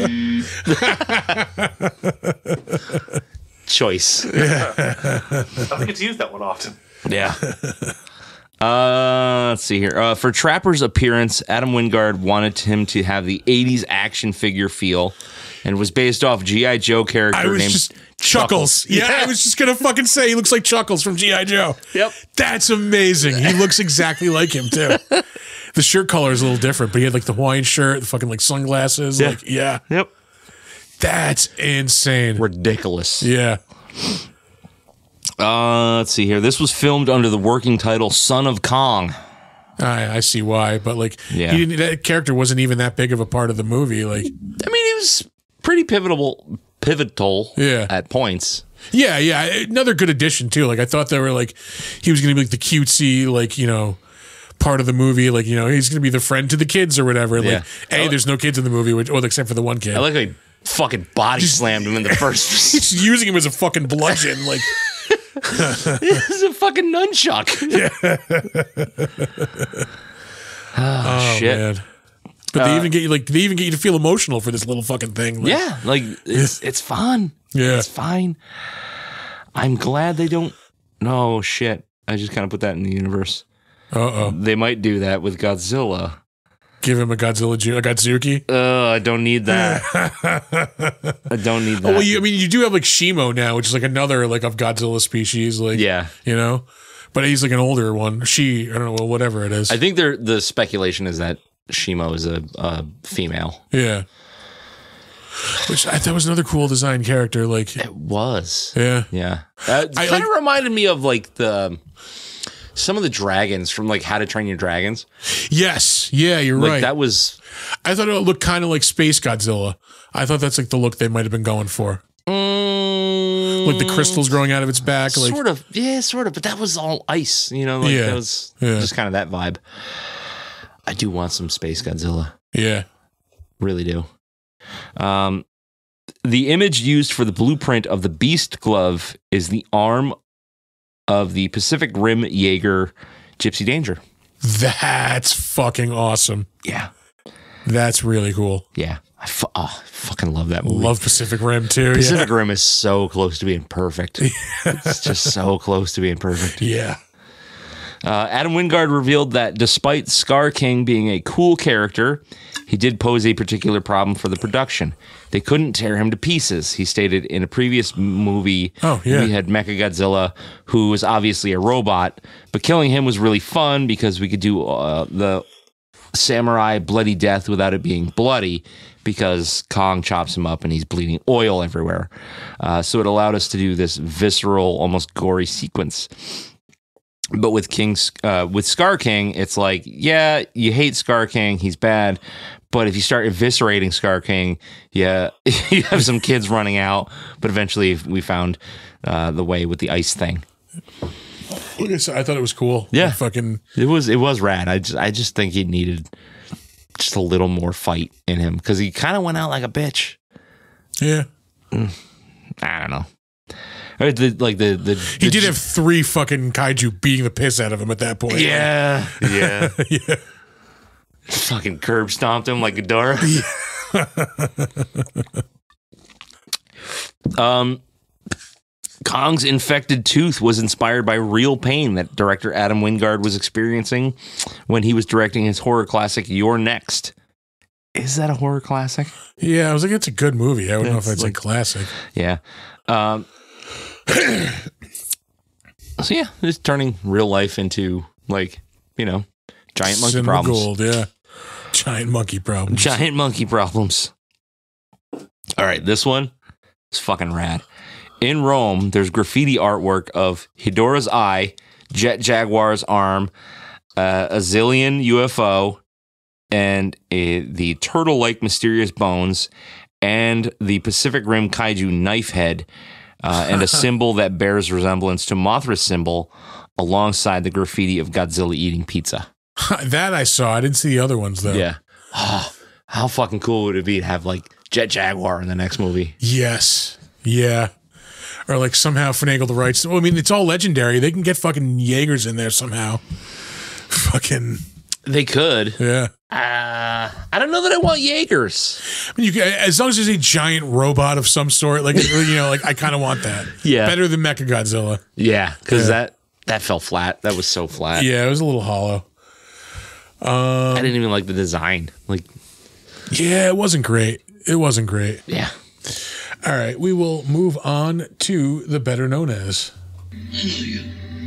Choice. I don't get to use that one often. Yeah. Let's see here. For Trapper's appearance, Adam Wingard wanted him to have the 80s action figure feel and was based off G.I. Joe character I was named just Chuckles. Yeah, I was just going to fucking say he looks like Chuckles from G.I. Joe. Yep. That's amazing. He looks exactly like him, too. The shirt color is a little different, but he had like the Hawaiian shirt, the fucking like sunglasses. Yeah. Like, yeah. Yep. That's insane. Ridiculous. Yeah. Let's see here. This was filmed under the working title Son of Kong. I see why, but like, Yeah. that character wasn't even that big of a part of the movie. Like, I mean, it was pretty pivotal Yeah. at points. yeah. Another good addition too. Like, I thought they were like, he was going to be like the cutesy, like, you know, part of the movie. Like, you know, he's going to be the friend to the kids or whatever. Yeah. Like, there's no kids in the movie, well, except for the one kid. I like how he fucking body slammed him in the first. He's using him as a fucking bludgeon. Like, This is a fucking nunchuck. oh shit. man. But they even get you to feel emotional for this little fucking thing. Like, Yeah, like it's fun. Yeah. It's fine. I'm glad they don't. No shit. I just kind of put that in the universe. Uh-oh. They might do that with Godzilla. Give him a Godzuki. I don't need that. I don't need that. Oh, well, you do have like Shimo now, which is like another like of Godzilla species. Like, Yeah. you know, but he's like an older one. I don't know, well, whatever it is. I think the speculation is that Shimo is a female. Yeah. Which I thought was another cool design character. Like, It was. yeah. Yeah. It I kind of like- reminded me of like some of the dragons from like How to Train Your Dragons. Yes. Yeah, you're Like right. that was I thought it looked kind of like Space Godzilla. I thought that's like the look they might have been going for. Like the crystals growing out of its back. Like, sort of, but that was all ice, you know, like Yeah. that was Yeah. just kind of that vibe. I do want some Space Godzilla. yeah. Really do. The image used for the blueprint of the Beast glove is the arm of the Pacific Rim Jaeger Gypsy Danger. That's fucking awesome. Yeah. That's really cool. Yeah. I fucking love that movie. Love Pacific Rim too. Pacific Rim is so close to being perfect. It's just so close to being perfect. Yeah. Adam Wingard revealed that despite Scar King being a cool character, he did pose a particular problem for the production. They couldn't tear him to pieces. He stated in a previous movie, we had Mechagodzilla, who was obviously a robot, but killing him was really fun because we could do the samurai bloody death without it being bloody, because Kong chops him up and he's bleeding oil everywhere. So it allowed us to do this visceral, almost gory sequence. But with Scar King, it's like, yeah, you hate Scar King, he's bad. But if you start eviscerating Scar King, yeah, you have some kids running out. But eventually, we found the way with the ice thing. I thought it was cool. Yeah, it was rad. I just think he needed just a little more fight in him because he kind of went out like a bitch. Yeah, I don't know. He did have 3 fucking kaiju beating the piss out of him at that point. Yeah. Yeah. Fucking curb stomped him like Ghidorah. Kong's infected tooth was inspired by real pain that director Adam Wingard was experiencing when he was directing his horror classic You're Next. Is that a horror classic? Yeah, I was like, it's a good movie. I don't know if it's like a classic. Yeah. So yeah, just turning real life into giant monkey Cinema problems. Gold, yeah. Giant monkey problems. Giant monkey problems. All right, this one is fucking rad. In Rome, there's graffiti artwork of Hedorah's eye, Jet Jaguar's arm, a zillion UFO, and the turtle-like mysterious bones, and the Pacific Rim kaiju knife head, and a symbol that bears resemblance to Mothra's symbol, alongside the graffiti of Godzilla eating pizza. That I saw. I didn't see the other ones though. Yeah. Oh, how fucking cool would it be to have like Jet Jaguar in the next movie? Yes. Yeah. Or like somehow finagle the rights. Well, I mean, it's all legendary. They can get fucking Jaegers in there somehow. Fucking. They could. Yeah. I don't know that I want Jaegers. I mean, as long as there's a giant robot of some sort, like I kind of want that. Yeah. Better than Mechagodzilla. Yeah, because that fell flat. That was so flat. Yeah, it was a little hollow. I didn't even like the design. Yeah, it wasn't great. Yeah. All right, we will move on to the better known as. I know you.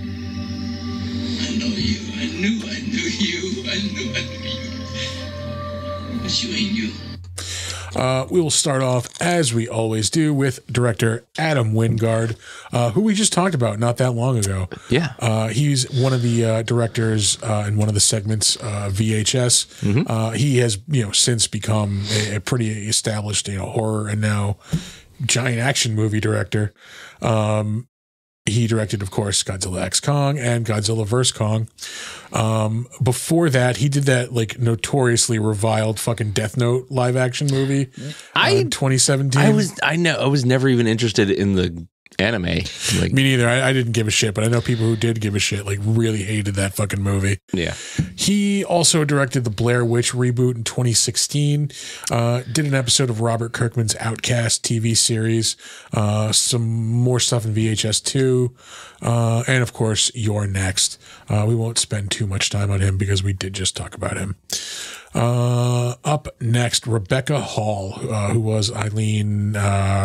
I know you. I knew you. I knew you. But you ain't you. We will start off, as we always do, with director Adam Wingard, who we just talked about not that long ago. Yeah. He's one of the directors in one of the segments, VHS. Mm-hmm. He has, since become a pretty established, horror and now giant action movie director. He directed, of course, Godzilla X Kong and Godzilla vs. Kong. Before that, he did that notoriously reviled fucking Death Note live action movie in 2017. I was never even interested in the anime. Me neither. I didn't give a shit, but I know people who did give a shit, really hated that fucking movie. Yeah. He also directed the Blair Witch reboot in 2016, did an episode of Robert Kirkman's Outcast TV series, some more stuff in VHS 2, and of course, You're Next. We won't spend too much time on him because we did just talk about him. Up next, Rebecca Hall, who was Eileen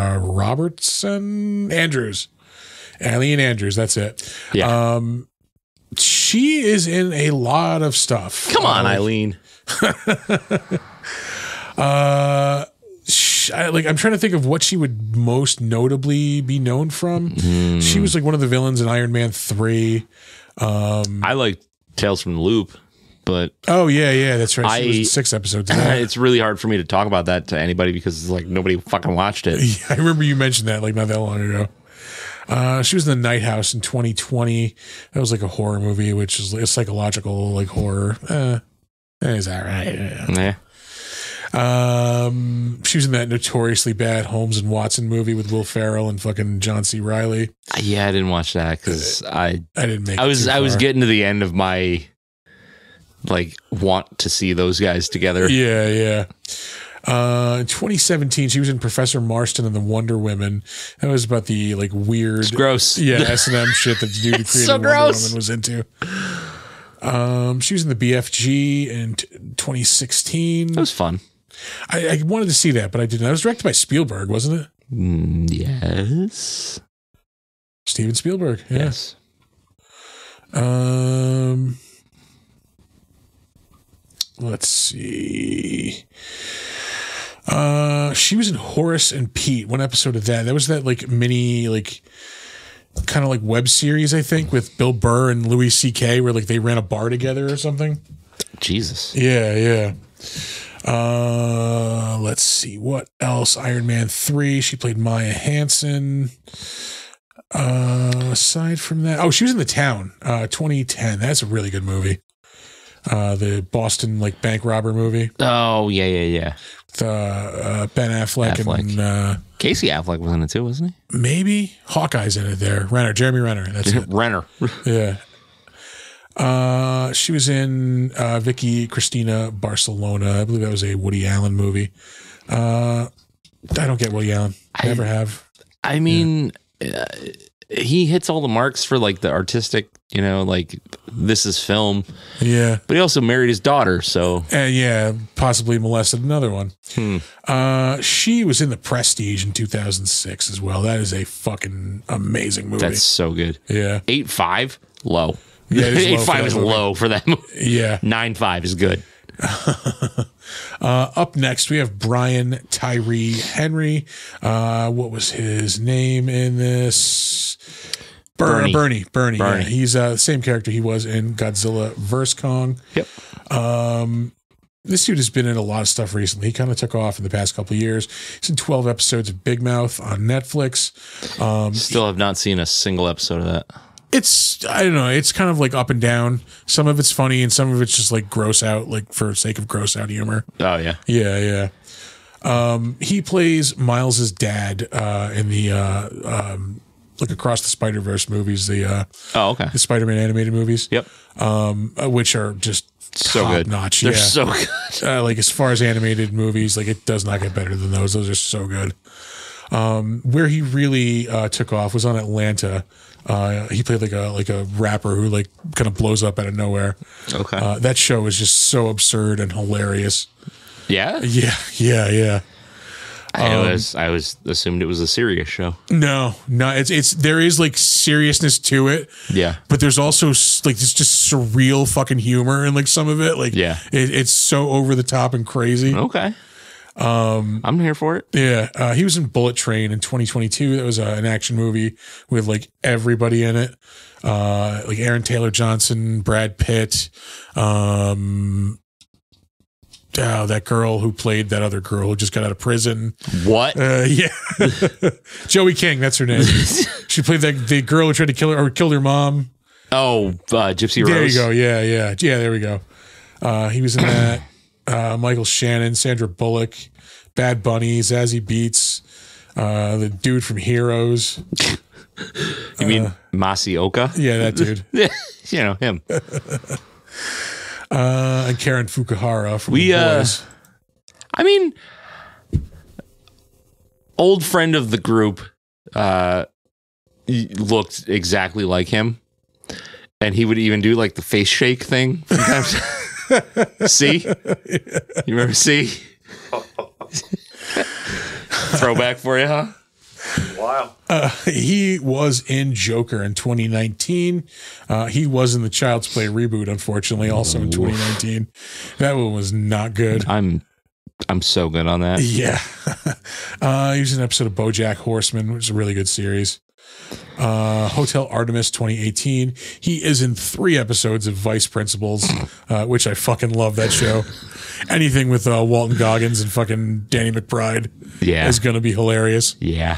Andrews, that's it. Yeah. She is in a lot of stuff. Come on, Eileen. I'm trying to think of what she would most notably be known from. She was one of the villains in Iron Man 3. I like Tales from the Loop, but oh yeah, that's right. She was in 6 episodes of that. It's really hard for me to talk about that to anybody because nobody fucking watched it. Yeah, I remember you mentioned that not that long ago. She was in The Night House in 2020. That was a horror movie, which is a psychological horror. Is that right? Yeah. She was in that notoriously bad Holmes and Watson movie with Will Ferrell and fucking John C. Reilly. Yeah, I didn't watch that because I didn't make. I was getting to the end of my like want to see those guys together. Yeah. In 2017, she was in Professor Marston and the Wonder Women. That was about the like weird, It's gross. S&M shit that the dude who created so Wonder gross. Woman was into. She was in the BFG in 2016. That was fun. I wanted to see that, but I didn't. It was directed by Spielberg, wasn't it? Yes. Steven Spielberg. Yeah. Yes. Let's see. She was in Horace and Pete. One episode of that. That was that like mini like kind of like web series, I think, with Bill Burr and Louis C.K. where like they ran a bar together or something. Jesus. Yeah. Let's see what else. Iron Man 3. She played Maya Hansen. Aside from that, she was in The Town, 2010. That's a really good movie. The Boston like bank robber movie. Oh yeah. With, Ben Affleck. And Casey Affleck was in it too, wasn't he? maybe Hawkeye's in it there. Jeremy Renner. That's it. Renner. Yeah. She was in Vicky Cristina Barcelona. I believe that was a Woody Allen movie. I don't get Woody Allen. I never have. I mean, he hits all the marks for like the artistic, like this is film. Yeah. But he also married his daughter, so. And possibly molested another one. She was in The Prestige in 2006 as well. That is a fucking amazing movie. That's so good. Yeah. 8.5, low. Yeah, it is low 8.5 for that is movie. low for that movie. Yeah. 9.5 is good. Up next, we have Brian Tyree Henry. What was his name in this? Bernie. Yeah. He's the same character he was in Godzilla vs. Kong. Yep. This dude has been in a lot of stuff recently. He kind of took off in the past couple of years. He's in 12 episodes of Big Mouth on Netflix. Still have not seen a single episode of that. I don't know. It's kind of like up and down. Some of it's funny and some of it's just like gross out, like for sake of gross out humor. Oh, yeah. Yeah. He plays Miles's dad in the like Across the Spider-Verse movies, the Spider-Man animated movies. Yep. Which are just So good. top-notch. They're Yeah. so good. Like as far as animated movies, like it does not get better than those. Those are so good. Where he really took off was on Atlanta. He played like a rapper who like kind of blows up out of nowhere. Okay. That show is just so absurd and hilarious. Yeah? Yeah. I was assumed it was a serious show. No, it's there is like seriousness to it. Yeah. But there's also like this just surreal fucking humor in like some of it. Like it's so over the top and crazy. Okay. I'm here for it. Yeah. He was in Bullet Train in 2022. That was an action movie with like everybody in it. Like Aaron Taylor Johnson, Brad Pitt, that girl who played that other girl who just got out of prison. What? Yeah. Joey King, that's her name. She played the girl who tried to kill her or killed her mom. Oh, Gypsy Rose. There you go. Yeah, there we go. He was in that. Michael Shannon, Sandra Bullock, Bad Bunny, Zazie Beetz, the dude from Heroes. You mean Masioka? Yeah, that dude. Yeah, him. And Karen Fukuhara from The Boys. I mean, old friend of the group looked exactly like him. And he would even do like the face shake thing sometimes. See? You remember See? Throwback for you, huh? Wow. He was in Joker in 2019. He was in the Child's Play reboot, unfortunately, also in 2019. That one was not good. I'm so good on that. Yeah. He was in an episode of BoJack Horseman, which is a really good series. Hotel Artemis 2018. He is in 3 episodes of Vice Principals, which I fucking love that show. Anything with Walton Goggins and fucking Danny McBride is going to be hilarious. Yeah.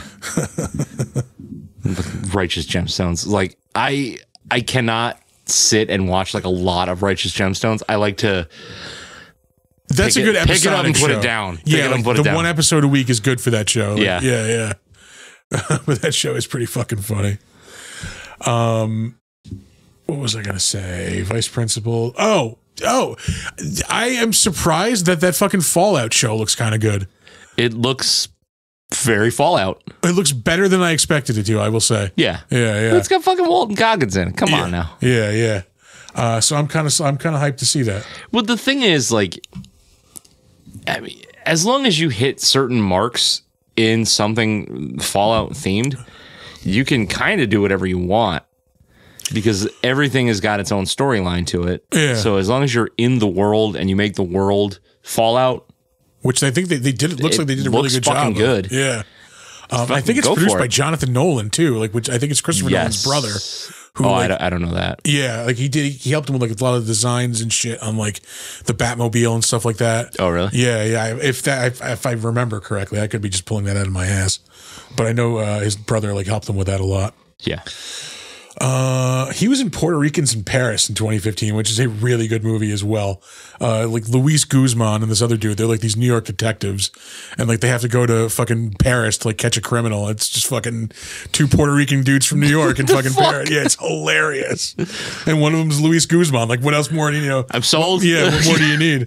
Righteous Gemstones. Like I cannot sit and watch like a lot of Righteous Gemstones. I like to That's a good episode. Pick it up and put it down. The one episode a week is good for that show. Like, Yeah. Yeah. But that show is pretty fucking funny. What was I going to say? Vice Principal. Oh, I am surprised that fucking Fallout show looks kind of good. It looks very Fallout. It looks better than I expected it to, I will say. Yeah. Yeah. It's got fucking Walton Goggins in it. Come on now. Yeah. So I'm kind of hyped to see that. Well, the thing is, like, I mean, as long as you hit certain marks in something Fallout themed, you can kind of do whatever you want because everything has got its own storyline to it. Yeah. So as long as you're in the world and you make the world Fallout, which I think they did. It looks like they did a really good job. Fucking good. Yeah. I think it's produced by Jonathan Nolan too. Like, which I think it's Christopher Nolan's brother. Who, I don't know that. Yeah, like he helped him with like a lot of the designs and shit on like the Batmobile and stuff like that. Oh, really? Yeah. If I remember correctly, I could be just pulling that out of my ass, but I know his brother like helped him with that a lot. Yeah. He was in Puerto Ricans in Paris in 2015, which is a really good movie as well. Like Luis Guzman and this other dude, they're like these New York detectives, and like they have to go to fucking Paris to like catch a criminal. It's just fucking two Puerto Rican dudes from New York and fucking Paris. Yeah, it's hilarious. And one of them is Luis Guzman. Like, what else more do you know? I'm sold. Yeah, what more do you need?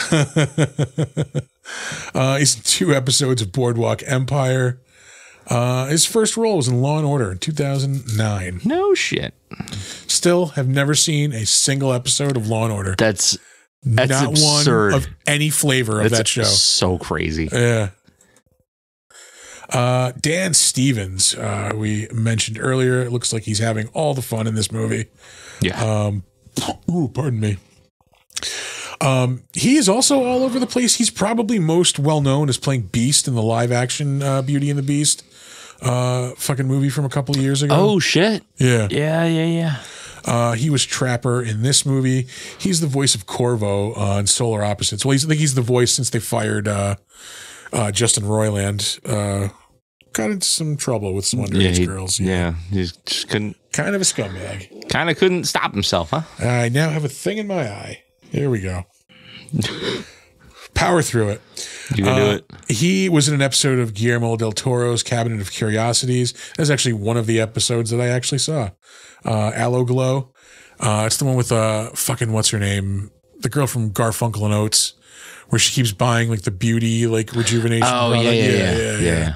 He's in 2 episodes of Boardwalk Empire. His first role was in Law & Order in 2009. No shit. Still have never seen a single episode of Law & Order. That's not absurd. one of any flavor of that show. So crazy. Yeah. Dan Stevens, we mentioned earlier. It looks like he's having all the fun in this movie. Yeah. Pardon me. He is also all over the place. He's probably most well known as playing Beast in the live action Beauty and the Beast fucking movie from a couple of years ago. Oh shit. Yeah. Yeah. He was Trapper in this movie. He's the voice of Corvo on Solar Opposites. Well, I think he's the voice since they fired Justin Roiland. Got into some trouble with some underage girls. Yeah. He just couldn't. Kind of a scumbag. Kind of couldn't stop himself, huh? I now have a thing in my eye. Here we go. Power through it. You can do it. He was in an episode of Guillermo del Toro's Cabinet of Curiosities. That's actually one of the episodes that I actually saw. Aloe Glow. It's the one with fucking what's her name? The girl from Garfunkel and Oates, where she keeps buying like the beauty like rejuvenation. Oh yeah.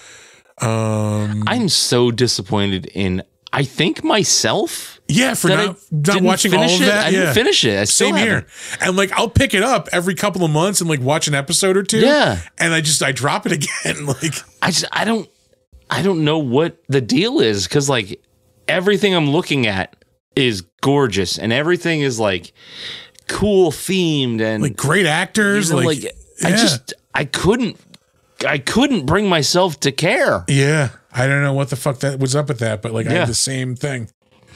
I'm so disappointed in. I think myself. Yeah, for not watching all of that. I didn't finish it. I still Same here. And like I'll pick it up every couple of months and like watch an episode or two. Yeah. And I drop it again. Like I don't know what the deal is, because like everything I'm looking at is gorgeous and everything is like cool themed and like great actors. Like I couldn't bring myself to care. Yeah. I don't know what the fuck that was up with that, but like I had the same thing.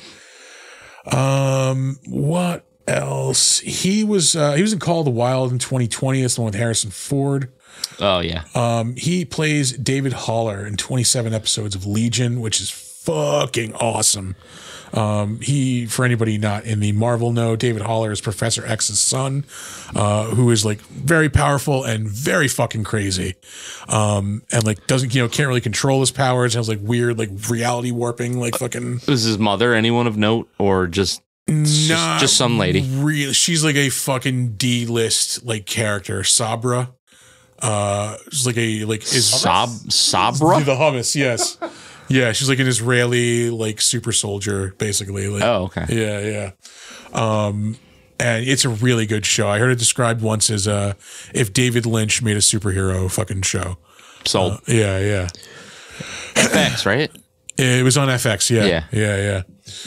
What else? He was in Call of the Wild in 2020. That's the one with Harrison Ford. Oh yeah. He plays David Haller in 27 episodes of Legion, which is fucking awesome. He, for anybody not in the Marvel know, David Haller is Professor X's son, who is like very powerful and very fucking crazy. And like doesn't, can't really control his powers. Has like weird, like reality warping, like fucking. Is his mother anyone of note or just some lady? Really, she's like a fucking D-list like character. Sabra. She's like Sabra? The hummus, yes. Yeah, she's like an Israeli like super soldier, basically. Like, oh, okay. Yeah. And it's a really good show. I heard it described once as if David Lynch made a superhero fucking show. Sold. Yeah. FX, right? It was on FX. Yeah.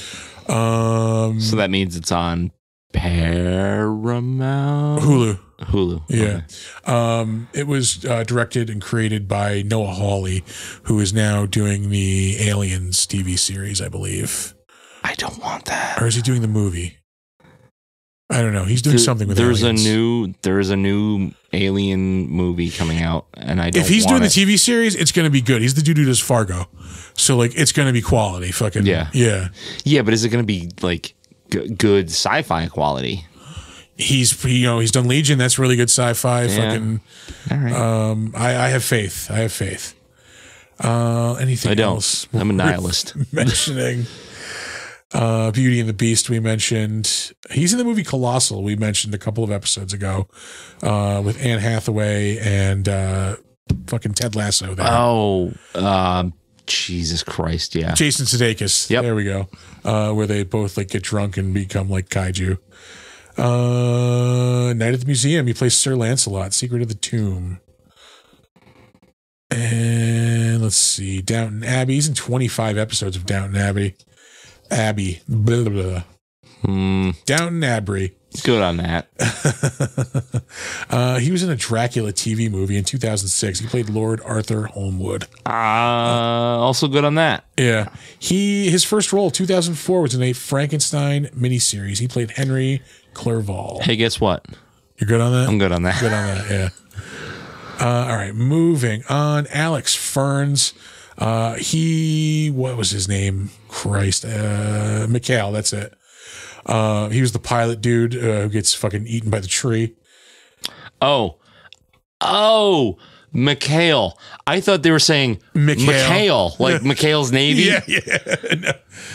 So that means it's on Paramount. Hulu. Yeah. Okay. It was directed and created by Noah Hawley, who is now doing the Aliens TV series, I believe. I don't want that. Or is he doing the movie? I don't know. He's doing something with Aliens. There's a new Alien movie coming out, and I don't. If he's doing the TV series, it's going to be good. He's the dude who does Fargo, so like it's going to be quality. Fucking yeah. But is it going to be like good sci-fi quality? He's done Legion. That's really good sci-fi. Yeah. Fucking. All right. I have faith. Anything I don't. else? I'm a nihilist. Mentioning. Beauty and the Beast we mentioned. He's in the movie Colossal we mentioned a couple of episodes ago with Anne Hathaway and fucking Ted Lasso there. Oh, Jesus Christ, yeah. Jason Sudeikis. Yep. There we go. Where they both like get drunk and become like kaiju. Night at the Museum. He plays Sir Lancelot, Secret of the Tomb. And let's see, Downton Abbey. He's in 25 episodes of Downton Abbey. Blah, blah, blah. Downton Abbey. Good on that. He was in a Dracula TV movie in 2006. He played Lord Arthur Holmwood. Also good on that. Yeah. His first role, 2004, was in a Frankenstein miniseries. He played Henry Clerval. Hey, guess what? You're good on that? I'm good on that. Good on that, yeah. All right, moving on. Alex Ferns. What was his name? Christ. Mikhail, that's it. He was the pilot dude who gets fucking eaten by the tree. Oh, Mikhail. I thought they were saying Mikhail, like Mikhail's Navy. Yeah.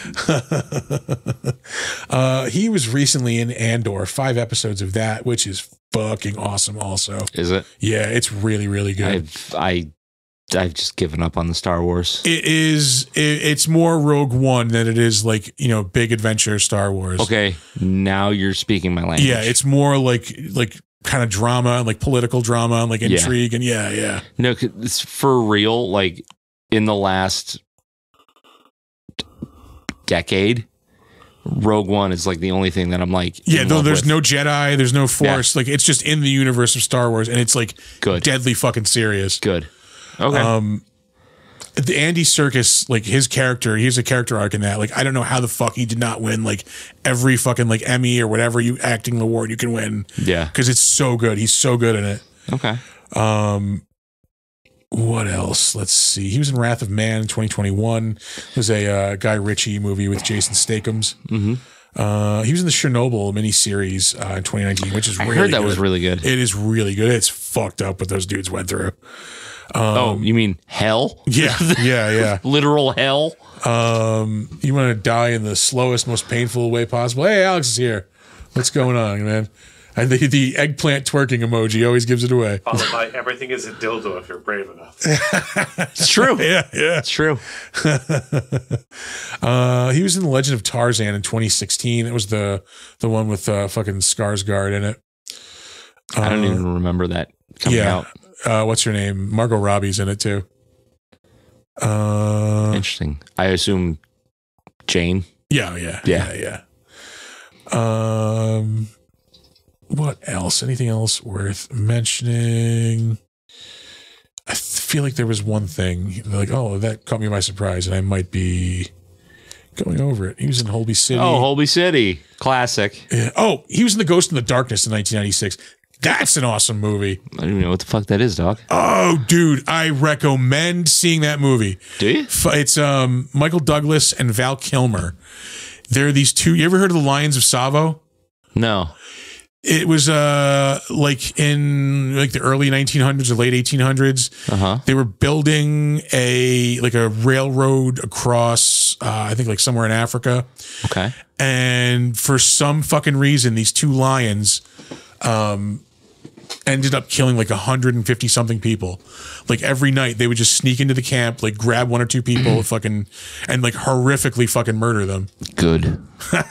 No. He was recently in Andor, 5 episodes of that, which is fucking awesome also. Is it? Yeah, it's really, really good. I've just given up on the Star Wars. It's more Rogue One than it is like, big adventure Star Wars. Okay, now you're speaking my language. Yeah, it's more like kind of drama, like political drama and like intrigue and yeah. No, it's for real. Like in the last decade, Rogue One is like the only thing that I'm like, though there's no Jedi, there's no Force, like it's just in the universe of Star Wars, and it's like good, deadly fucking serious. Good. Okay. The Andy Serkis, like his character, he has a character arc in that. Like I don't know how the fuck he did not win like every fucking like Emmy or whatever acting award you can win. Yeah, because it's so good. He's so good in it. Okay. What else? Let's see. He was in Wrath of Man in 2021. It was a Guy Ritchie movie with Jason Statham. Mm-hmm. He was in the Chernobyl miniseries in 2019, which is really good. I heard that was really good. It is really good. It's fucked up what those dudes went through. You mean hell? Yeah. Literal hell? You want to die in the slowest, most painful way possible. Hey, Alex is here. What's going on, man? And the eggplant twerking emoji always gives it away. Followed by everything is a dildo if you're brave enough. It's true. Yeah. It's true. He was in The Legend of Tarzan in 2016. It was the one with fucking Skarsgård in it. I don't even remember that coming out. What's her name? Margot Robbie's in it too. Interesting. I assume Jane. Yeah. What else? Anything else worth mentioning? I feel like there was one thing like, that caught me by surprise, and I might be going over it. He was in Holby City. Oh, Holby City. Classic. Yeah. Oh, he was in The Ghost in the Darkness in 1996. That's an awesome movie. I don't even know what the fuck that is, dog. Oh, dude, I recommend seeing that movie. Do you? It's Michael Douglas and Val Kilmer. They're these two. You ever heard of the Lions of Tsavo? No. It was like in like the early 1900s or late 1800s. They were building a railroad across I think like somewhere in Africa. Okay. And for some fucking reason, these two lions ended up killing like 150 something people. Like every night they would just sneak into the camp, like grab 1 or 2 people fucking and like horrifically fucking murder them. Good.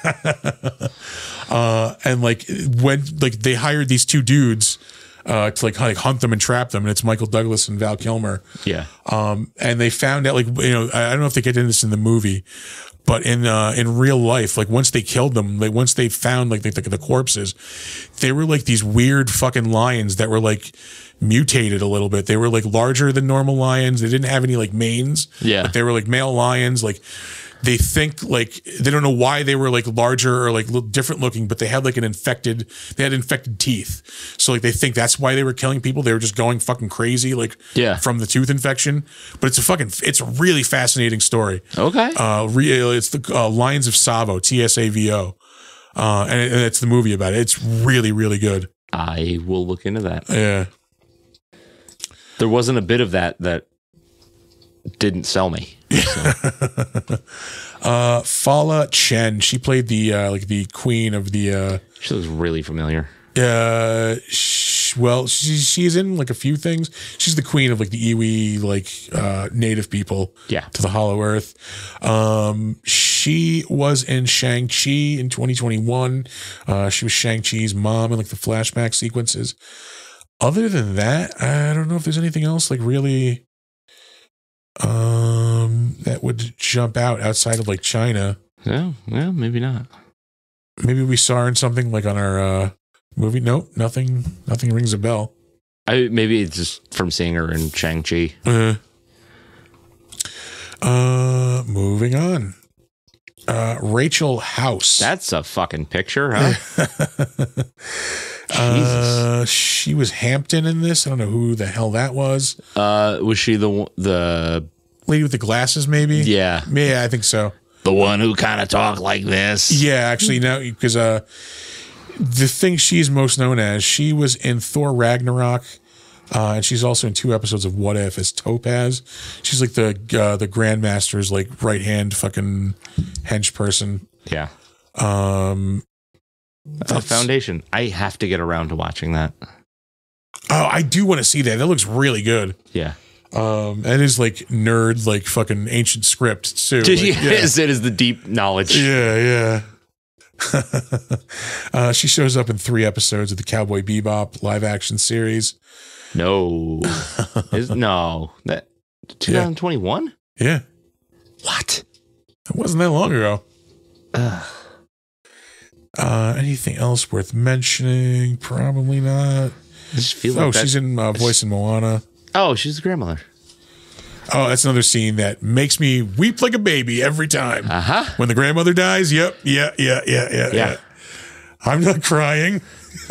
And like when like they hired these 2 dudes to like hunt them and trap them, and it's Michael Douglas and Val Kilmer. Yeah. And they found out I don't know if they get into this in the movie, but in real life, like once they killed them, like once they found like the corpses, they were like these weird fucking lions that were like mutated a little bit. They were like larger than normal lions. They didn't have any like manes. Yeah. But they were like male lions. Like they think like they don't know why they were like larger or like different looking, but they had like infected teeth. So like they think that's why they were killing people. They were just going fucking crazy from the tooth infection. But it's a really fascinating story. Okay. It's the Lions of Tsavo, Tsavo. And it's the movie about it. It's really, really good. I will look into that. Yeah. There wasn't a bit of that didn't sell me. Fala Chen. She played the like the queen of the. She looks really familiar. She's in like a few things. She's the queen of like the Iwi like native people. Yeah. To the Hollow Earth. She was in Shang-Chi in 2021. She was Shang-Chi's mom in like the flashback sequences. Other than that, I don't know if there's anything else like really that would jump out outside of like China. Yeah, well, maybe not. Maybe we saw her in something like on our movie. Nope, nothing rings a bell. Maybe it's just from seeing her in Shang-Chi. Moving on. Rachel House. That's a fucking picture, huh? Jesus. She was Hampton in this. I don't know who the hell that was. Was she the lady with the glasses? Maybe. Yeah, I think so. The one who kind of talked like this. Yeah, actually, no, because the thing she's most known as, she was in Thor Ragnarok, and she's also in 2 episodes of What If as Topaz. She's like the Grandmaster's like right hand fucking hench person. Yeah. Foundation. I have to get around to watching that. Oh, I do want to see that. That looks really good. Yeah. It is like nerd, like fucking ancient script too. Like, It is the deep knowledge. Yeah. She shows up in 3 episodes of the Cowboy Bebop live action series. No. That 2021? Yeah. What? It wasn't that long ago. Anything else worth mentioning? Probably not. I just feel like she's in voice in Moana. Oh, she's the grandmother. Oh, that's another scene that makes me weep like a baby every time. When the grandmother dies. Yep. Yeah. I'm not crying.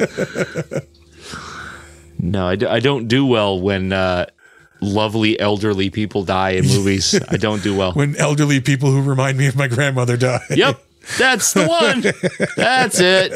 No, I don't do well when lovely elderly people die in movies. I don't do well. When elderly people who remind me of my grandmother die. Yep. That's the one. That's it.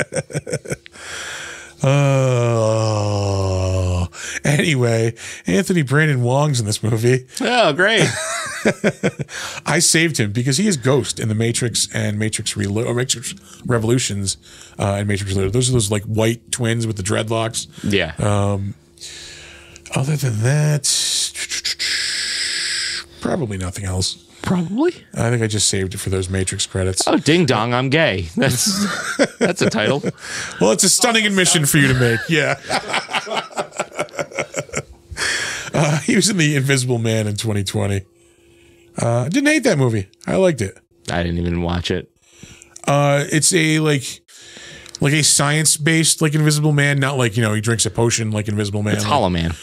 Anyway, Anthony Brandon Wong's in this movie. Oh, great. I saved him because he is Ghost in the Matrix and Matrix Reload, or Matrix Revolutions and Matrix Reloaded. Those are those like white twins with the dreadlocks. Yeah. Other than that, probably nothing else. Probably. I think I just saved it for those Matrix credits. Oh, ding dong, I'm gay. That's a title. Well, it's a stunning admission for you to make. Yeah. He was in The Invisible Man in 2020. Didn't hate that movie. I liked it. I didn't even watch it. It's a like a science-based like Invisible Man, not like, he drinks a potion like Invisible Man. It's Hollow Man.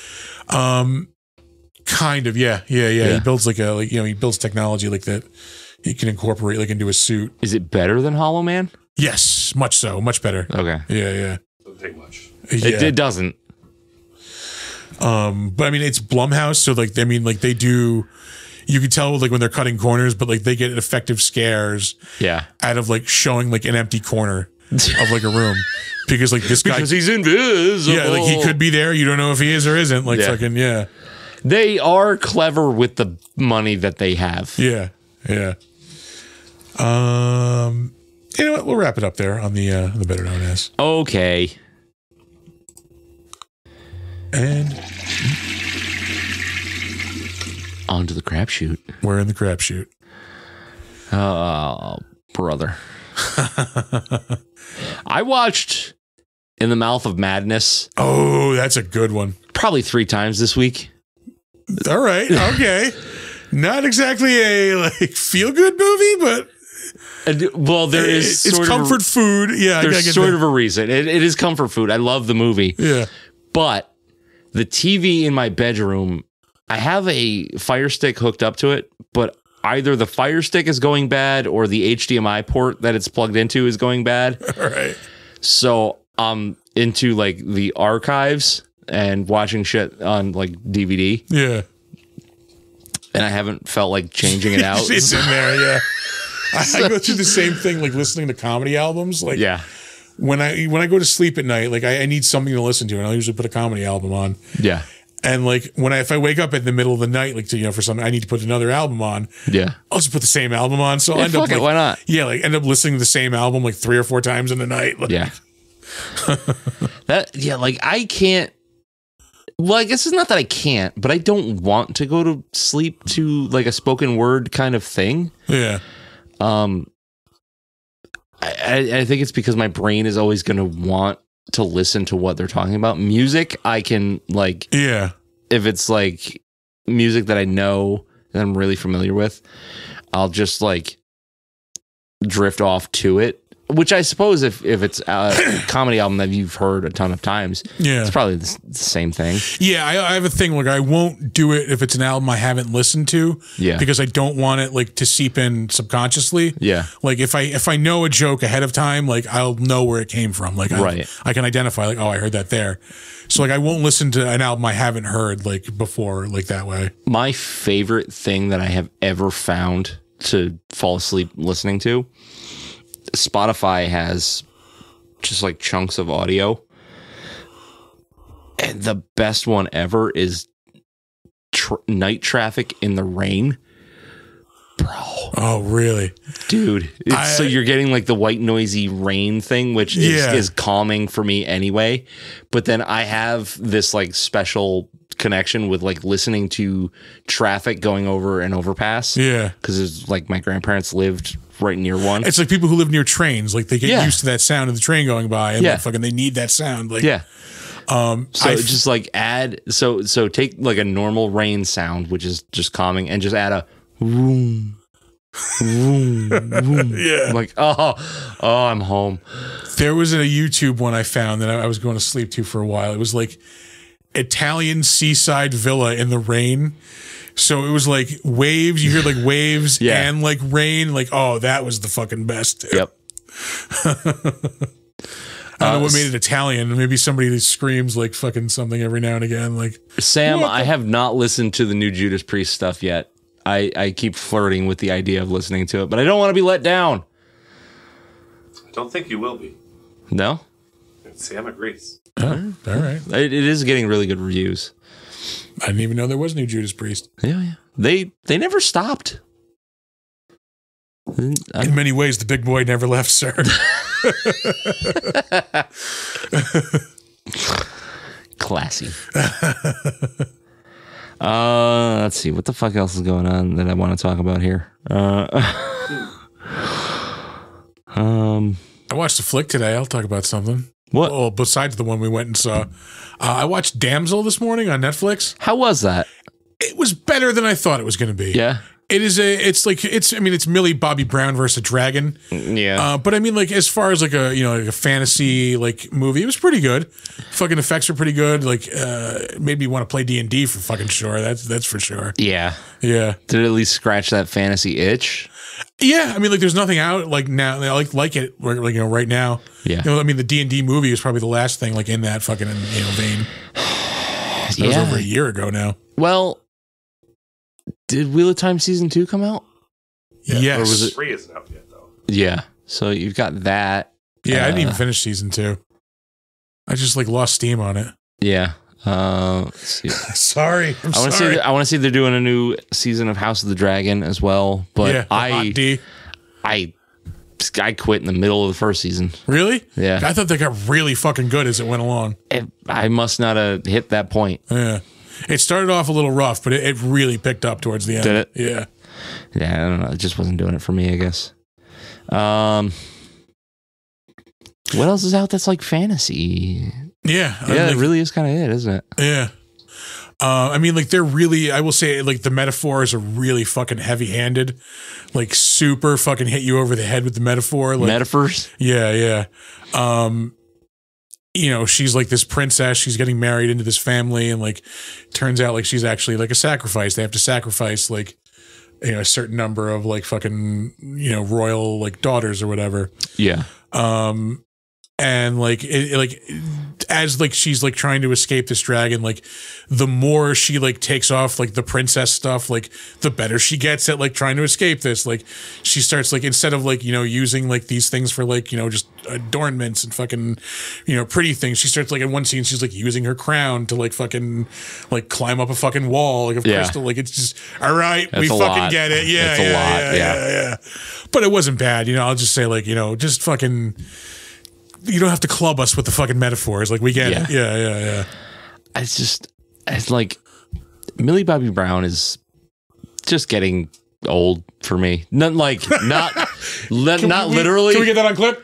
Kind of, yeah. He builds he builds technology like that he can incorporate like into a suit. Is it better than Hollow Man? Yes, much so, much better. Okay. Yeah. Doesn't take much. It doesn't. But I mean, it's Blumhouse, so like they do. You can tell like when they're cutting corners, but like they get effective scares. Yeah. Out of like showing like an empty corner of like a room. Because like this guy, because he's invisible. Yeah, like he could be there. You don't know if he is or isn't. Like fucking yeah. They are clever with the money that they have. Yeah. You know what? We'll wrap it up there on the better known as. Okay. And on to the crapshoot. We're in the crapshoot. Oh, brother. I watched In the Mouth of Madness. Oh, that's a good one. Probably 3 times this week. All right. Okay. Not exactly a like feel good movie, but well, there is it's sort comfort food. Yeah, there's sort of a reason. It is comfort food. I love the movie. Yeah, but the TV in my bedroom, I have a Fire Stick hooked up to it, but either the Fire Stick is going bad or the HDMI port that it's plugged into is going bad. All right. So I'm into like the archives and watching shit on like DVD. Yeah. And I haven't felt like changing it out. It's in there, yeah. I go through the same thing, like listening to comedy albums. Like, yeah. When I go to sleep at night, like I need something to listen to, and I'll usually put a comedy album on. Yeah. And like if I wake up in the middle of the night, like for something, I need to put another album on. Yeah. I'll just put the same album on. So I'll end up fuck it, why not? Yeah, like end up listening to the same album like 3 or 4 times in the night. Like, Yeah. Like I can't. Well, I guess it's not that I can't, but I don't want to go to sleep to like a spoken word kind of thing. Yeah. I think it's because my brain is always going to want to listen to what they're talking about. Music, I can like, yeah. If it's like music that I know that I'm really familiar with, I'll just like drift off to it. Which I suppose if it's a comedy album that you've heard a ton of times, it's probably the same thing. Yeah, I have a thing like I won't do it if it's an album I haven't listened to. Yeah, because I don't want it like to seep in subconsciously. Yeah, like if I know a joke ahead of time, like I'll know where it came from. Like I can identify like, oh, I heard that there. So like I won't listen to an album I haven't heard like before like that way. My favorite thing that I have ever found to fall asleep listening to. Spotify has just like chunks of audio, and the best one ever is Night Traffic in the Rain, bro. Oh, really, dude? So you're getting like the white noisy rain thing, which is calming for me anyway. But then I have this like special connection with like listening to traffic going over an overpass. Yeah, because it's like my grandparents lived right near one. It's like people who live near trains, like they get used to that sound of the train going by, and like fucking they need that sound. Like so just like add so take like a normal rain sound, which is just calming, and just add a vroom, vroom, vroom. Yeah. Like oh I'm home. There was a YouTube one I found that I was going to sleep to for a while. It was like Italian seaside villa in the rain. So it was like waves, you hear like waves and like rain. Like, oh, that was the fucking best. Dude. Yep. I don't know what made it Italian. Maybe somebody that screams like fucking something every now and again. Like Sam, I have not listened to the new Judas Priest stuff yet. I keep flirting with the idea of listening to it, but I don't want to be let down. I don't think you will be. No? Sam agrees. All right. It is getting really good reviews. I didn't even know there was new Judas Priest. Yeah. They never stopped. In many ways, the big boy never left, sir. Classy. Let's see. What the fuck else is going on that I want to talk about here? I watched a flick today. I'll talk about something. What? Well, besides the one we went and saw. I watched Damsel this morning on Netflix. How was that? It was better than I thought it was going to be. Yeah. It's Millie Bobby Brown versus a dragon. Yeah. But I mean, like, as far as like a fantasy like movie, it was pretty good. Fucking effects are pretty good. Like, made me want to play D&D for fucking sure. That's for sure. Yeah. Yeah. Did it at least scratch that fantasy itch? Yeah. I mean, like, there's nothing out like now. Like it like right now. Yeah. I mean, the D&D movie is probably the last thing like in that fucking vein. That was over a year ago now. Well, did Wheel of Time season 2 come out? Yeah. Yes. Or was it 3 isn't out yet though? Yeah. So you've got that. Yeah, I didn't even finish season 2. I just like lost steam on it. Yeah. Let's see. Sorry. I want to see they're doing a new season of House of the Dragon as well. But I quit in the middle of the first season. Really? Yeah. I thought they got really fucking good as it went along. I must not have hit that point. Yeah. It started off a little rough, but it really picked up towards the end. Did it? Yeah. Yeah, I don't know. It just wasn't doing it for me, I guess. What else is out that's like fantasy? Yeah. Yeah, it really is kind of it, isn't it? Yeah. I mean, like, they're really, I will say, like, the metaphors are really fucking heavy-handed. Like, super fucking hit you over the head with the metaphor. Like, Metaphors? Yeah. She's like this princess. She's getting married into this family, and like, turns out like she's actually like a sacrifice. They have to sacrifice like, a certain number of like fucking royal like daughters or whatever. Yeah. And like as like she's like trying to escape this dragon, like the more she like takes off like the princess stuff, like the better she gets at like trying to escape this. Like she starts like, instead of like, you know, using like these things for like, you know, just adornments and fucking, you know, pretty things, she starts like in one scene she's like using her crown to like fucking like climb up a fucking wall like of crystal. Like it's just, all right, That's we a fucking lot. get it. Yeah, It's a lot. yeah. But it wasn't bad, you know. I'll just say like, you know, just fucking, you don't have to club us with the fucking metaphors. Like we get it. Yeah. It's like Millie Bobby Brown is just getting old for me. Not like not literally. Can we get that on clip?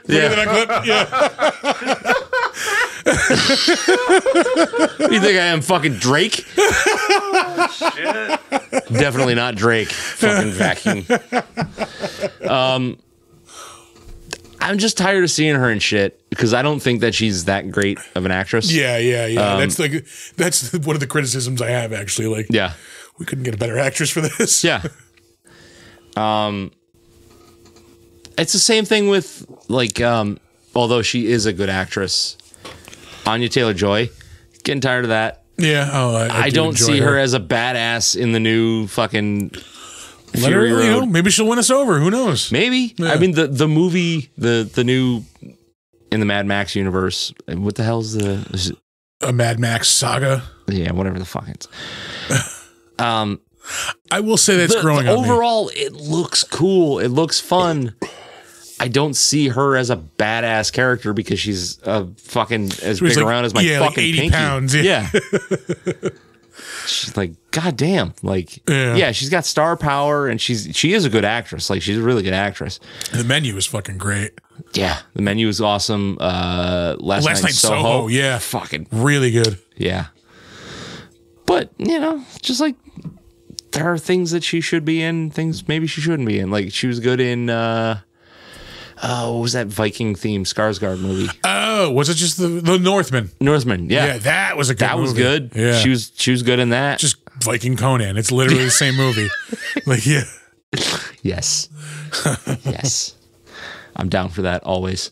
You think I am fucking Drake? Shit. Definitely not Drake. Fucking vacuum. I'm just tired of seeing her in shit because I don't think that she's that great of an actress. Yeah. That's one of the criticisms I have actually. Like, Yeah. we couldn't get a better actress for this. Yeah. It's the same thing with like, although she is a good actress, Anya Taylor-Joy. Getting tired of that. Yeah. Oh, I do don't enjoy see her as a badass in the new fucking Let her, Fury you Road. know, maybe she'll win us over. Who knows? Maybe. Yeah. I mean, the movie, the new in the Mad Max universe. What the hell's is it, A Mad Max saga. yeah, whatever the fuck it's. I will say that's growing on me. overall, it looks cool. It looks fun. I don't see her as a badass character because she's fucking as She's big like, around as my yeah, like fucking 80 pinky. pounds, yeah. She's like, goddamn, like, Yeah. yeah, she's got star power and she is a good actress. Like, she's a really good actress. The menu is fucking great. Yeah, the menu is awesome. Last Night in Soho, Soho, yeah. fucking Really good. yeah. But you know, just like there are things that she should be in, things maybe she shouldn't be in. Like she was good in what was that Viking themed Skarsgård movie? Oh, was it just the Northman? Northman. Yeah, Yeah, that was a good that was movie. good. Yeah. She was good in that. Just Viking Conan. It's literally the same movie. Like, yeah. Yes. Yes. I'm down for that always.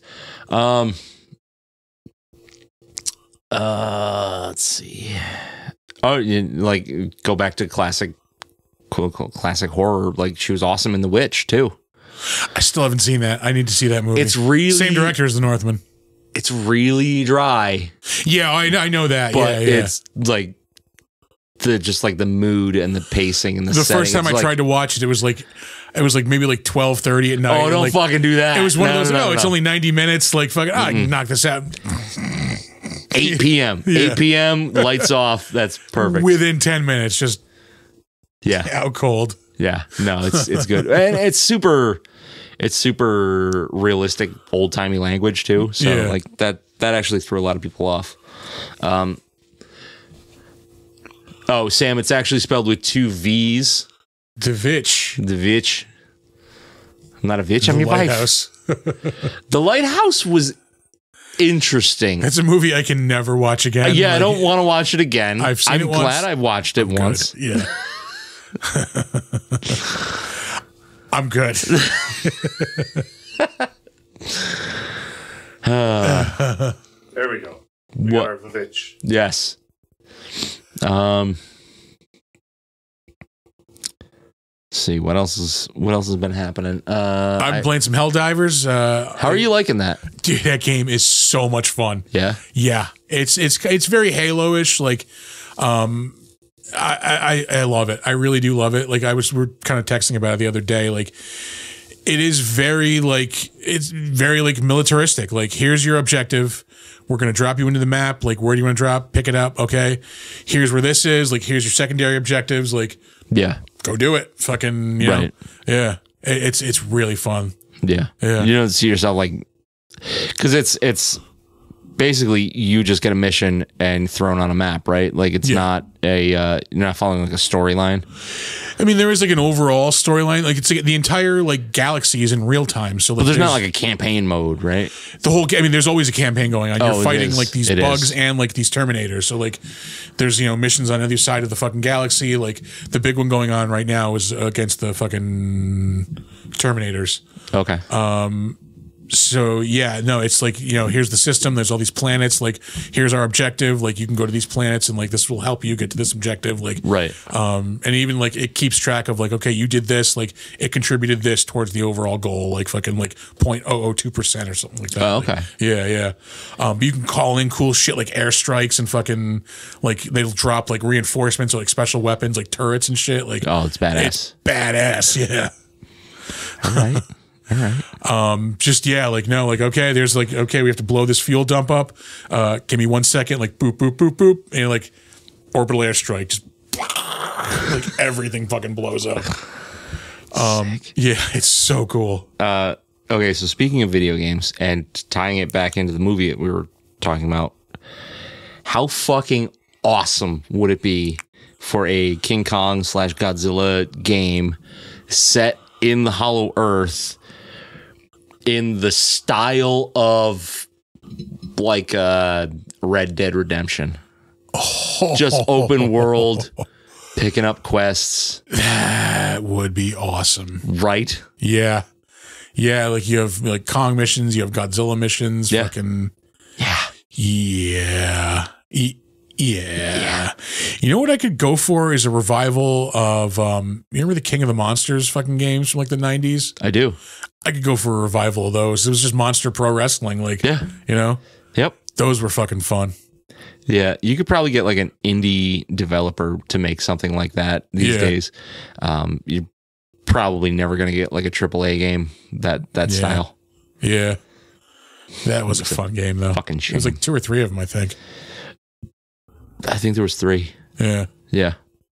Let's see. Oh, like go back to classic horror. Like she was awesome in The Witch too. I still haven't seen that. I need to see that movie. It's really same director as The Northman. It's really dry, Yeah, I know that. but yeah. it's like the mood and the pacing and the The setting. first time It's I like, tried to watch it, it was like maybe like 12:30 at night. oh, don't like, fucking do that. It was one of those. No, it's no. only 90 minutes. Like fucking, I can knock this out 8 p.m. Yeah. 8 p.m. lights off. That's perfect. within 10 minutes. Just Yeah. out cold. Yeah, no, it's good, and it's super realistic, old timey language too. So Yeah. like that actually threw a lot of people off. Oh, Sam, it's actually spelled with 2 V's. The Vitch. The Vitch. I'm not a Vitch. I'm The your wife. Lighthouse. The Lighthouse was interesting. That's a movie I can never watch again. Yeah, I Like, don't want to watch it again. I've seen I'm it once. glad I watched it once. Yeah. I'm good. There we go. We What? got our Vivitch. Yes. See what else has been happening. I'm playing some Helldivers. How are you liking that? Dude, that game is so much fun. Yeah. Yeah, it's very Halo-ish. Like, I love it. I really do love it. Like, we're kind of texting about it the other day. Like, it's very militaristic. Like, here's your objective. We're going to drop you into the map. Like, where do you want to drop? Pick it up. Okay. Here's where this is. Like, here's your secondary objectives. Like, Yeah. go do it. Fucking, you know. Right. Yeah. It's really fun. Yeah. Yeah. You don't see yourself like, because it's basically you just get a mission and thrown on a map, right? Like it's Yeah. not you're not following like a storyline. I mean, there is like an overall storyline. Like, it's like the entire like galaxy is in real time. So, like, But there's not like a campaign mode, right? the whole. I mean, there's always a campaign going on. Oh, You're it fighting is. like these It bugs is. and like these Terminators. So, like, there's missions on either side of the fucking galaxy. Like, the big one going on right now is against the fucking Terminators. Okay. So yeah, no, it's like, here's the system. There's all these planets. Like, here's our objective. Like, you can go to these planets, and like this will help you get to this objective. Like, right. And even like it keeps track of like, okay, you did this. Like, it contributed this towards the overall goal. Like fucking like 0.002% or something like that. Oh, okay. Like, yeah. But you can call in cool shit like airstrikes and fucking like they'll drop like reinforcements or like special weapons like turrets and shit. Like, Oh, it's badass. it's badass. Yeah. All right. All right. Just like no, like okay, there's like okay, we have to blow this fuel dump up. Give me 1 second, like boop boop boop boop, and like orbital airstrike, just like everything fucking blows up. Yeah, it's so cool. Okay, so speaking of video games and tying it back into the movie that we were talking about, how fucking awesome would it be for a King Kong / Godzilla game set in the Hollow Earth in the style of like Red Dead Redemption? Just open world, picking up quests. That would be awesome. Right? Yeah. Yeah, like you have like Kong missions, you have Godzilla missions, Yeah. fucking Yeah. yeah. Yeah. You know what I could go for is a revival of you remember the King of the Monsters fucking games from like the 90s? I do. I could go for a revival of those. It was just Monster Pro Wrestling, like Yeah. Yep. those were fucking fun. Yeah, you could probably get like an indie developer to make something like that these Yeah. days. You're probably never going to get like a AAA game that style. Yeah. That was a fun game though. Fucking It was shame. like 2 or 3 of them, I think. I think there was 3. Yeah. Yeah.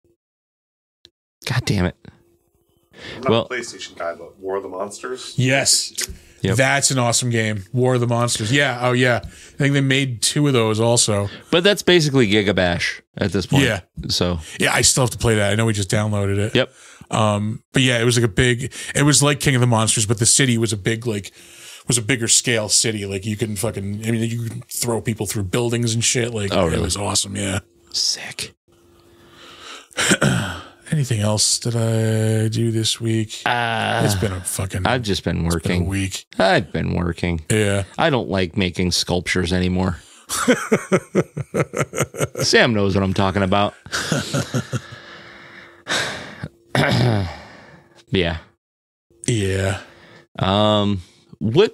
God damn it. I'm not Well- a PlayStation guy, but War of the Monsters. Yes. Yep. That's an awesome game. War of the Monsters. Yeah. Oh yeah. I think they made 2 of those also. But that's basically Giga Bash at this point. Yeah. So, Yeah, I still have to play that. I know we just downloaded it. yep. But yeah, it was like it was like King of the Monsters, but the city was a bigger scale city. Like you could you could throw people through buildings and shit. Like, Oh, really? It was awesome. Yeah. Sick. Anything else that I do this week? It's been a fucking I've just been been a working. week. I've been working. Yeah. I don't like making sculptures anymore. Sam knows what I'm talking about. Yeah. Yeah. What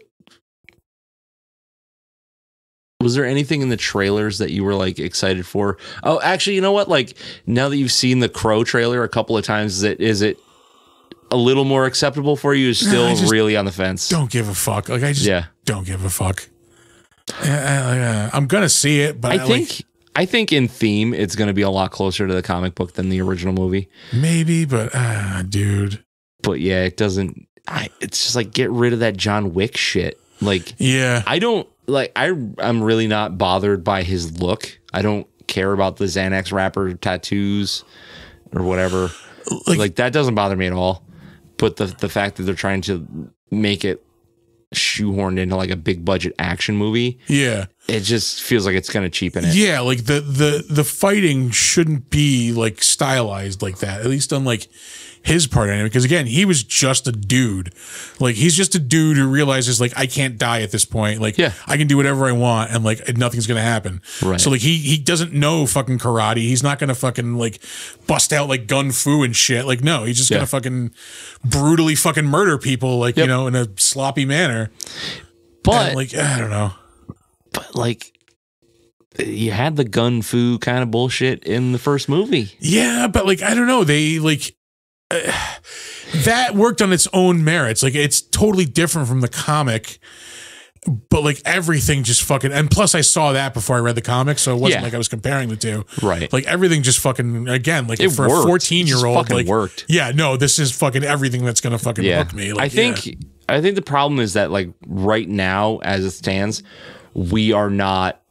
was there anything in the trailers that you were like excited for? Oh, actually, you know what? Like now that you've seen the Crow trailer a couple of times, is it a little more acceptable for you? Is still I just really on the fence? Don't give a fuck. Like I just Yeah. don't give a fuck. I'm gonna see it, but I think in theme it's going to be a lot closer to the comic book than the original movie. maybe, but dude. But yeah, it doesn't. It's just like get rid of that John Wick shit. Like Yeah. I don't like. I'm really not bothered by his look. I don't care about the Xanax wrapper tattoos or whatever. Like that doesn't bother me at all. But the fact that they're trying to make it shoehorned into like a big budget action movie, Yeah. it just feels like it's going to cheapen it. Yeah, like the fighting shouldn't be like stylized like that. At least on like his part anyway. Because again, he was just a dude. Like he's just a dude who realizes like I can't die at this point. Like Yeah. I can do whatever I want and like nothing's gonna happen. Right. So like he doesn't know fucking karate. He's not gonna fucking like bust out like gun fu and shit. Like no, he's just Yeah. gonna fucking brutally fucking murder people like Yep. in a sloppy manner. But And, like I don't know. but like you had the gun fu kind of bullshit in the first movie. Yeah, but like I don't know, they like that worked on its own merits. Like it's totally different from the comic, but like everything just fucking. And plus, I saw that before I read the comic, so it wasn't Yeah. like I was comparing the two. Right. Like everything just fucking again. Like It for worked. a 14-year-old, It just fucking like worked. Yeah, no, this is fucking everything that's gonna fucking Yeah. hook me. Like, I think the problem is that like right now as it stands, we are not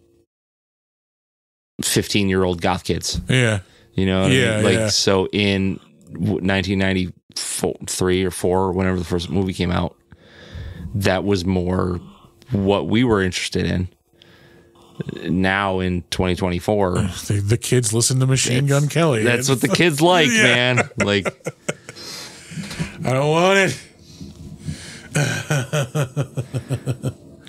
15-year-old goth kids. Yeah. You know what I Yeah, mean? Like yeah. so in 1993 or 4 whenever the first movie came out, that was more what we were interested in. Now in 2024, The kids listen to Machine Gun Kelly. that's what the kids like, Yeah. man. Like I don't want it.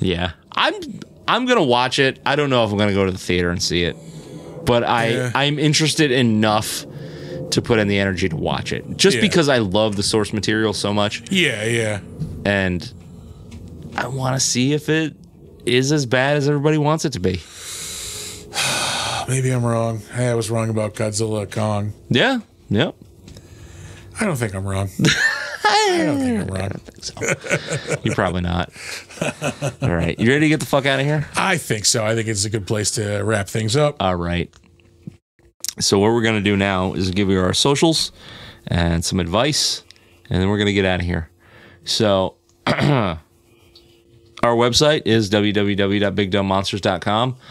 Yeah. I'm going to watch it. I don't know if I'm going to go to the theater and see it. But I'm interested enough to put in the energy to watch it. Just because I love the source material so much. Yeah. And I want to see if it is as bad as everybody wants it to be. Maybe I'm wrong. I was wrong about Godzilla Kong. Yeah. Yep. I don't think I'm wrong. I don't think I'm wrong. I don't think so. You're probably not. All right. You ready to get the fuck out of here? I think so. I think it's a good place to wrap things up. All right. So what we're going to do now is give you our socials and some advice, and then we're going to get out of here. So our website is www.bigdumbmonsters.com.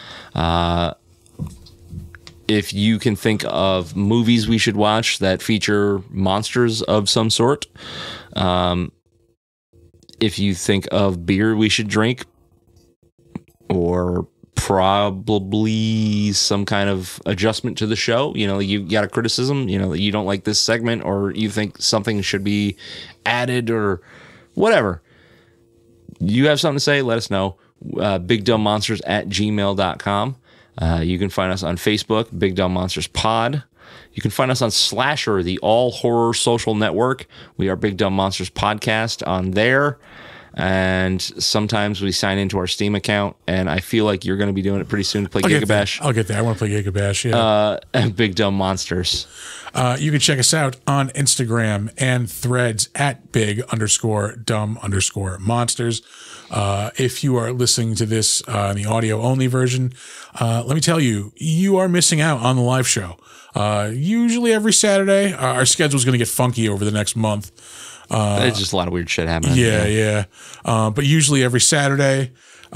If you can think of movies we should watch that feature monsters of some sort, if you think of beer we should drink, or probably some kind of adjustment to the show, you got a criticism, that you don't like this segment, or you think something should be added, or whatever, you have something to say, let us know. bigdumbmonsters@gmail.com. You can find us on Facebook, Big Dumb Monsters Pod. You can find us on Slasher, the all horror social network. We are Big Dumb Monsters Podcast on there. And sometimes we sign into our Steam account, and I feel like you're going to be doing it pretty soon to play Gigabash. I'll get there. I want to play Gigabash, yeah. Big Dumb Monsters. You can check us out on Instagram and Threads at big_dumb_monsters. If you are listening to this in the audio only version, let me tell you, you are missing out on the live show. Usually every Saturday. Our schedule is going to get funky over the next month. There's just a lot of weird shit happening. Yeah. But usually every Saturday,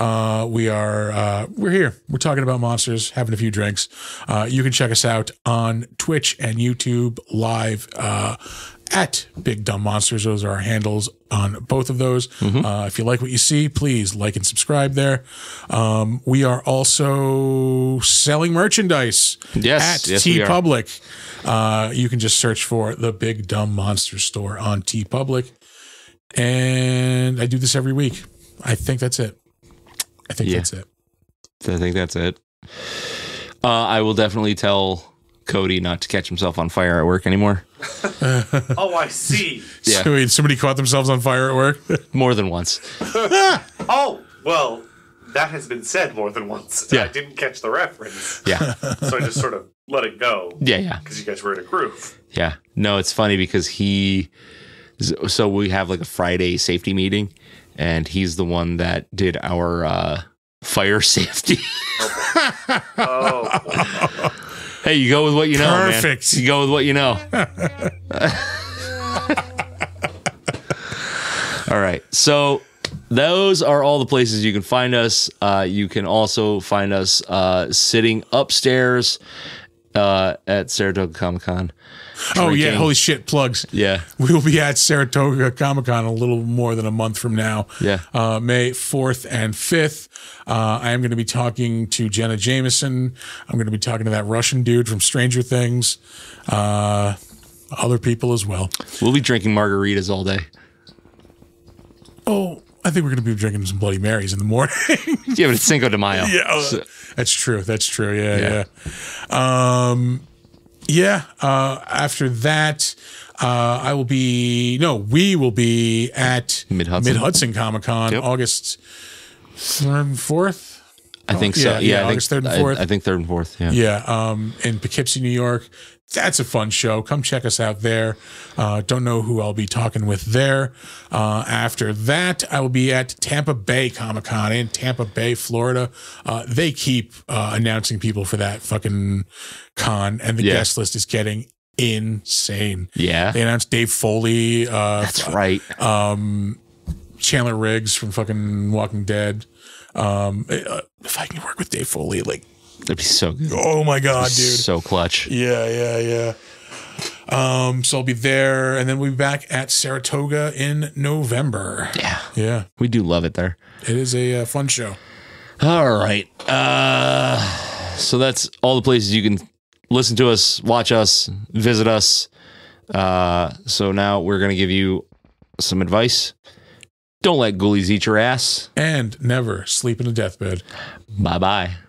we're here. We're talking about monsters, having a few drinks. You can check us out on Twitch and YouTube live, at Big Dumb Monsters. Those are our handles on both of those. If you like what you see, please like and subscribe there. We are also selling merchandise at TeePublic. You can just search for the Big Dumb Monster store on TeePublic. And I do this every week. I think that's it. I think that's it. I will definitely tell Cody not to catch himself on fire at work anymore. Oh, I see. Yeah. So somebody caught themselves on fire at work? More than once. Oh, well, that has been said more than once. Yeah. I didn't catch the reference. Yeah. So I just sort of let it go. Yeah. Because you guys were in a groove. Yeah. No, it's funny because so we have like a Friday safety meeting, and he's the one that did our fire safety. Oh. Hey, you go with what you know, Perfect. Man. You go with what you know. All right. So those are all the places you can find us. You can also find us sitting upstairs at Saratoga Comic-Con. Oh, yeah. Holy shit. Plugs. Yeah. We will be at Saratoga Comic-Con a little more than a month from now. Yeah. May 4th and 5th. I am going to be talking to Jenna Jameson. I'm going to be talking to that Russian dude from Stranger Things. Other people as well. We'll be drinking margaritas all day. Oh, I think we're going to be drinking some Bloody Marys in the morning. Yeah, but it's Cinco de Mayo. Yeah. So, that's true. Yeah. After that, we will be at Mid-Hudson Comic-Con, August 3rd and 4th. I think so. Yeah, August 3rd and 4th. I think 3rd and 4th. Yeah. Yeah. In Poughkeepsie, New York. That's a fun show. Come check us out there. Don't know who I'll be talking with there. After that, I will be at Tampa Bay Comic-Con in Tampa Bay, Florida. They keep announcing people for that fucking con, and the guest list is getting insane. Yeah. They announced Dave Foley. That's right. Chandler Riggs from fucking Walking Dead. If I can work with Dave Foley, that'd be so good. Oh my God, dude. So clutch. Yeah. So I'll be there, and then we'll be back at Saratoga in November. Yeah. We do love it there. It is a fun show. All right. So that's all the places you can listen to us, watch us, visit us. So now we're going to give you some advice. Don't let ghoulies eat your ass. And never sleep in a deathbed. Bye-bye.